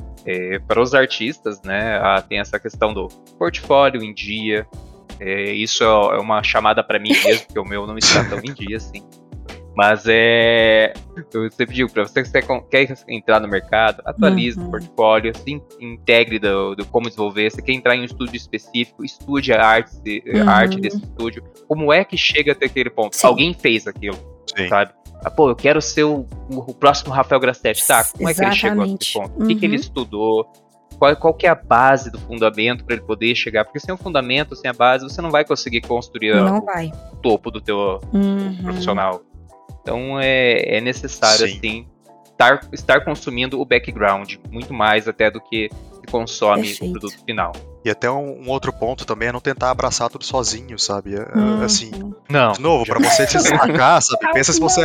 É, para os artistas, né, ah, tem essa questão do portfólio em dia. É, isso é uma chamada para mim mesmo, porque o meu não está tão em dia assim. Mas é. Eu sempre digo, para você que quer entrar no mercado, atualize Uhum. o portfólio, se integre do, do como desenvolver. Se quer entrar em um estúdio específico, estude a arte, Uhum. a arte desse estúdio. Como é que chega até aquele ponto? Sim. Alguém fez aquilo, Sim. sabe? Ah, pô, eu quero ser o, o próximo Rafael Grassetti. Tá, como é que ele chegou a Exatamente. esse ponto? O que, que ele Uhum. estudou? Qual, qual que é a base do fundamento para ele poder chegar? Porque sem o fundamento, sem a base, você não vai conseguir construir Não o vai. topo do teu Uhum. profissional. Então é, é necessário, Sim. assim, estar, estar consumindo o background, muito mais até do que que consome Perfeito. o produto final. E até um, um outro ponto também é não tentar abraçar tudo sozinho, sabe? É, Hum. Assim, Não. de novo, pra você se destacar, sabe? Pensa se você é...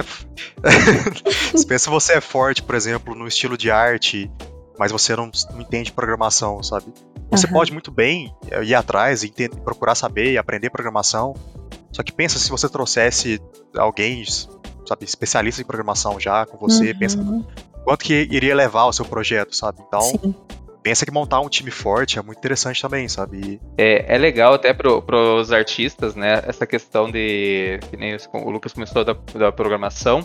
Pensa se você é forte, por exemplo, no estilo de arte, mas você não, não entende programação, sabe? Você Aham. pode muito bem ir atrás e entender- procurar saber e aprender programação, só que pensa se você trouxesse alguém, sabe, especialista em programação já com você, Uhum. pensa quanto que iria levar o seu projeto, sabe? Então, Sim. pensa que montar um time forte é muito interessante também, sabe? E É, é legal até pro, pros artistas, né? Essa questão de. Que nem o Lucas começou da, da programação.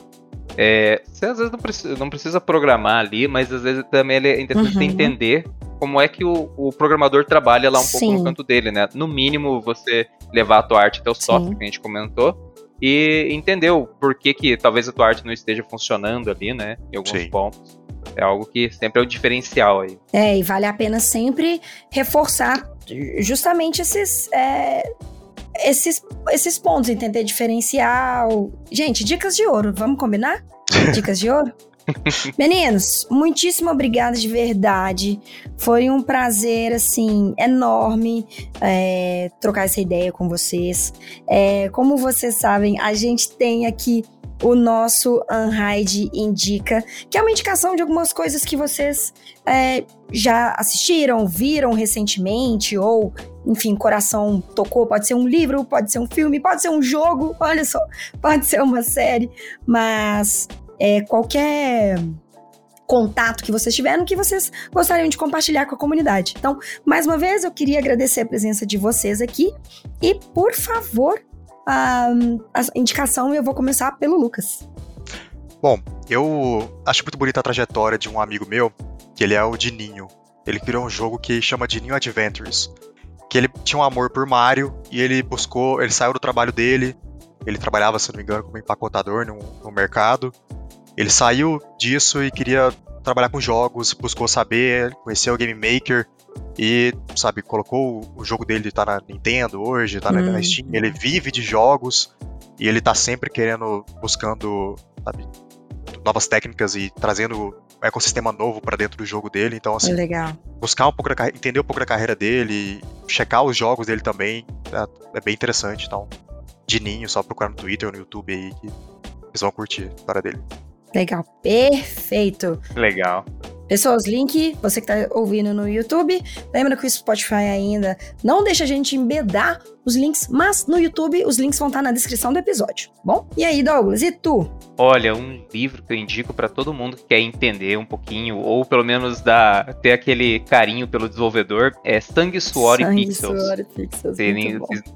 É, você às vezes não precisa, não precisa programar ali, mas às vezes também é interessante Uhum. entender como é que o, o programador trabalha lá um pouco Sim. no canto dele, né? No mínimo, você levar a tua arte até o software Sim. que a gente comentou e entender o porquê que talvez a tua arte não esteja funcionando ali, né? Em alguns Sim. pontos. É algo que sempre é um diferencial aí. É, e vale a pena sempre reforçar justamente esses, é, esses, esses pontos, entender diferencial. Gente, dicas de ouro, vamos combinar? Dicas de ouro? Meninos, muitíssimo obrigada de verdade. Foi um prazer, assim, enorme é, trocar essa ideia com vocês. É, como vocês sabem, a gente tem aqui o nosso Unhide Indica, que é uma indicação de algumas coisas que vocês é, já assistiram, viram recentemente, ou, enfim, coração tocou. Pode ser um livro, pode ser um filme, pode ser um jogo, olha só, pode ser uma série, mas é, qualquer contato que vocês tiveram que vocês gostariam de compartilhar com a comunidade. Então, mais uma vez, eu queria agradecer a presença de vocês aqui e, por favor, a, a indicação eu vou começar pelo Lucas. Bom, eu acho muito bonita a trajetória de um amigo meu, que ele é o Dininho. Ele criou um jogo que chama Dininho Adventures, que ele tinha um amor por Mario e ele buscou, ele saiu do trabalho dele, ele trabalhava, se não me engano, como empacotador no, no mercado. Ele saiu disso e queria trabalhar com jogos, buscou saber, conheceu o Game Maker e, sabe, colocou o jogo dele, tá na Nintendo hoje, tá na, Hum. na Steam. Ele vive de jogos e ele tá sempre querendo, buscando, sabe, novas técnicas e trazendo um ecossistema novo pra dentro do jogo dele. Então, assim, Legal. buscar um pouco da carreira, entender um pouco da carreira dele, checar os jogos dele também, é, é bem interessante. Então, Dininho, só procurar no Twitter ou no YouTube aí que vocês vão curtir a história dele. Legal, perfeito. Legal. Pessoas, link, você que tá ouvindo no YouTube, lembra que o Spotify ainda não deixa a gente embedar os links, mas no YouTube os links vão estar na descrição do episódio, bom? E aí, Douglas, e tu? Olha, um livro que eu indico pra todo mundo que quer entender um pouquinho, ou pelo menos dar, ter aquele carinho pelo desenvolvedor, é Sangue, Suor e Sangue, Pixels. Suor e Pixels, Se, muito bom. se,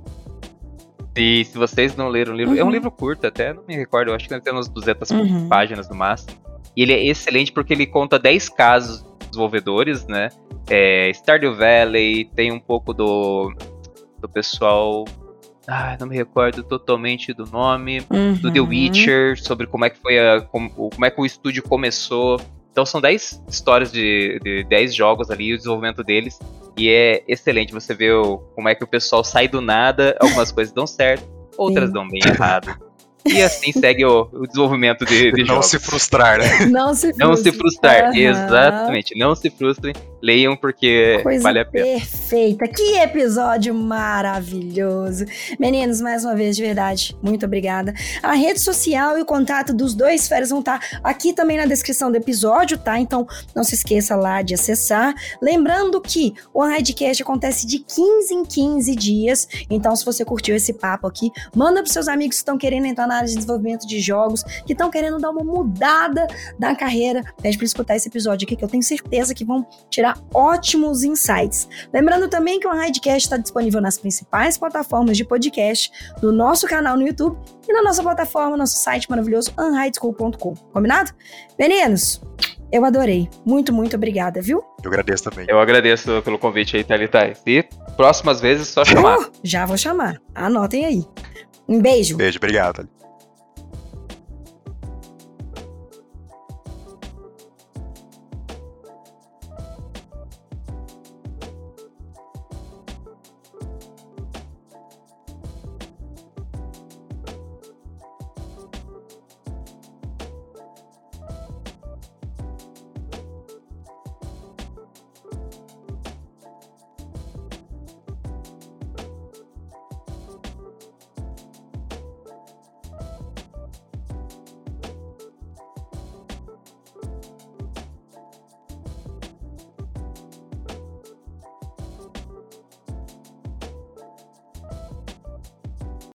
se- se vocês não leram o livro, é um Uhum. livro curto até, não me recordo, eu acho que deve ter umas duzentas Uhum. páginas no máximo. E ele é excelente porque ele conta dez casos de desenvolvedores, né? É, Stardew Valley, tem um pouco do, do pessoal... Ah, não me recordo totalmente do nome. Do The Uhum. Witcher, sobre como é que foi a, como, como é que o estúdio começou. Então são dez histórias de, de dez jogos ali, o desenvolvimento deles. E é excelente você ver o, como é que o pessoal sai do nada, algumas coisas dão certo, outras Sim. dão bem errado. E assim segue o, o desenvolvimento de, de Não jogos. se frustrar, né? Não se frustre. Não se frustrar, Aham. exatamente. Não se frustrem, leiam porque Coisa vale a pena. perfeita. Que episódio maravilhoso. Meninos, mais uma vez, de verdade, muito obrigada. A rede social e o contato dos dois feras vão estar aqui também na descrição do episódio, tá? Então, não se esqueça lá de acessar. Lembrando que o Unhidecast acontece de quinze em quinze dias. Então, se você curtiu esse papo aqui, manda pros seus amigos que estão querendo entrar na área de desenvolvimento de jogos, que estão querendo dar uma mudada na carreira. Pede pra escutar esse episódio aqui, que eu tenho certeza que vão tirar ótimos insights. Lembrando também que o Unhidecast está disponível nas principais plataformas de podcast, no nosso canal no YouTube e na nossa plataforma, nosso site maravilhoso, unhideschool ponto com. Combinado? Meninos, eu adorei. Muito, muito obrigada, viu? Eu agradeço também. Eu agradeço pelo convite aí, Thalitais. E próximas vezes, só chamar. Uh, já vou chamar. Anotem aí. Um beijo. Beijo, obrigado.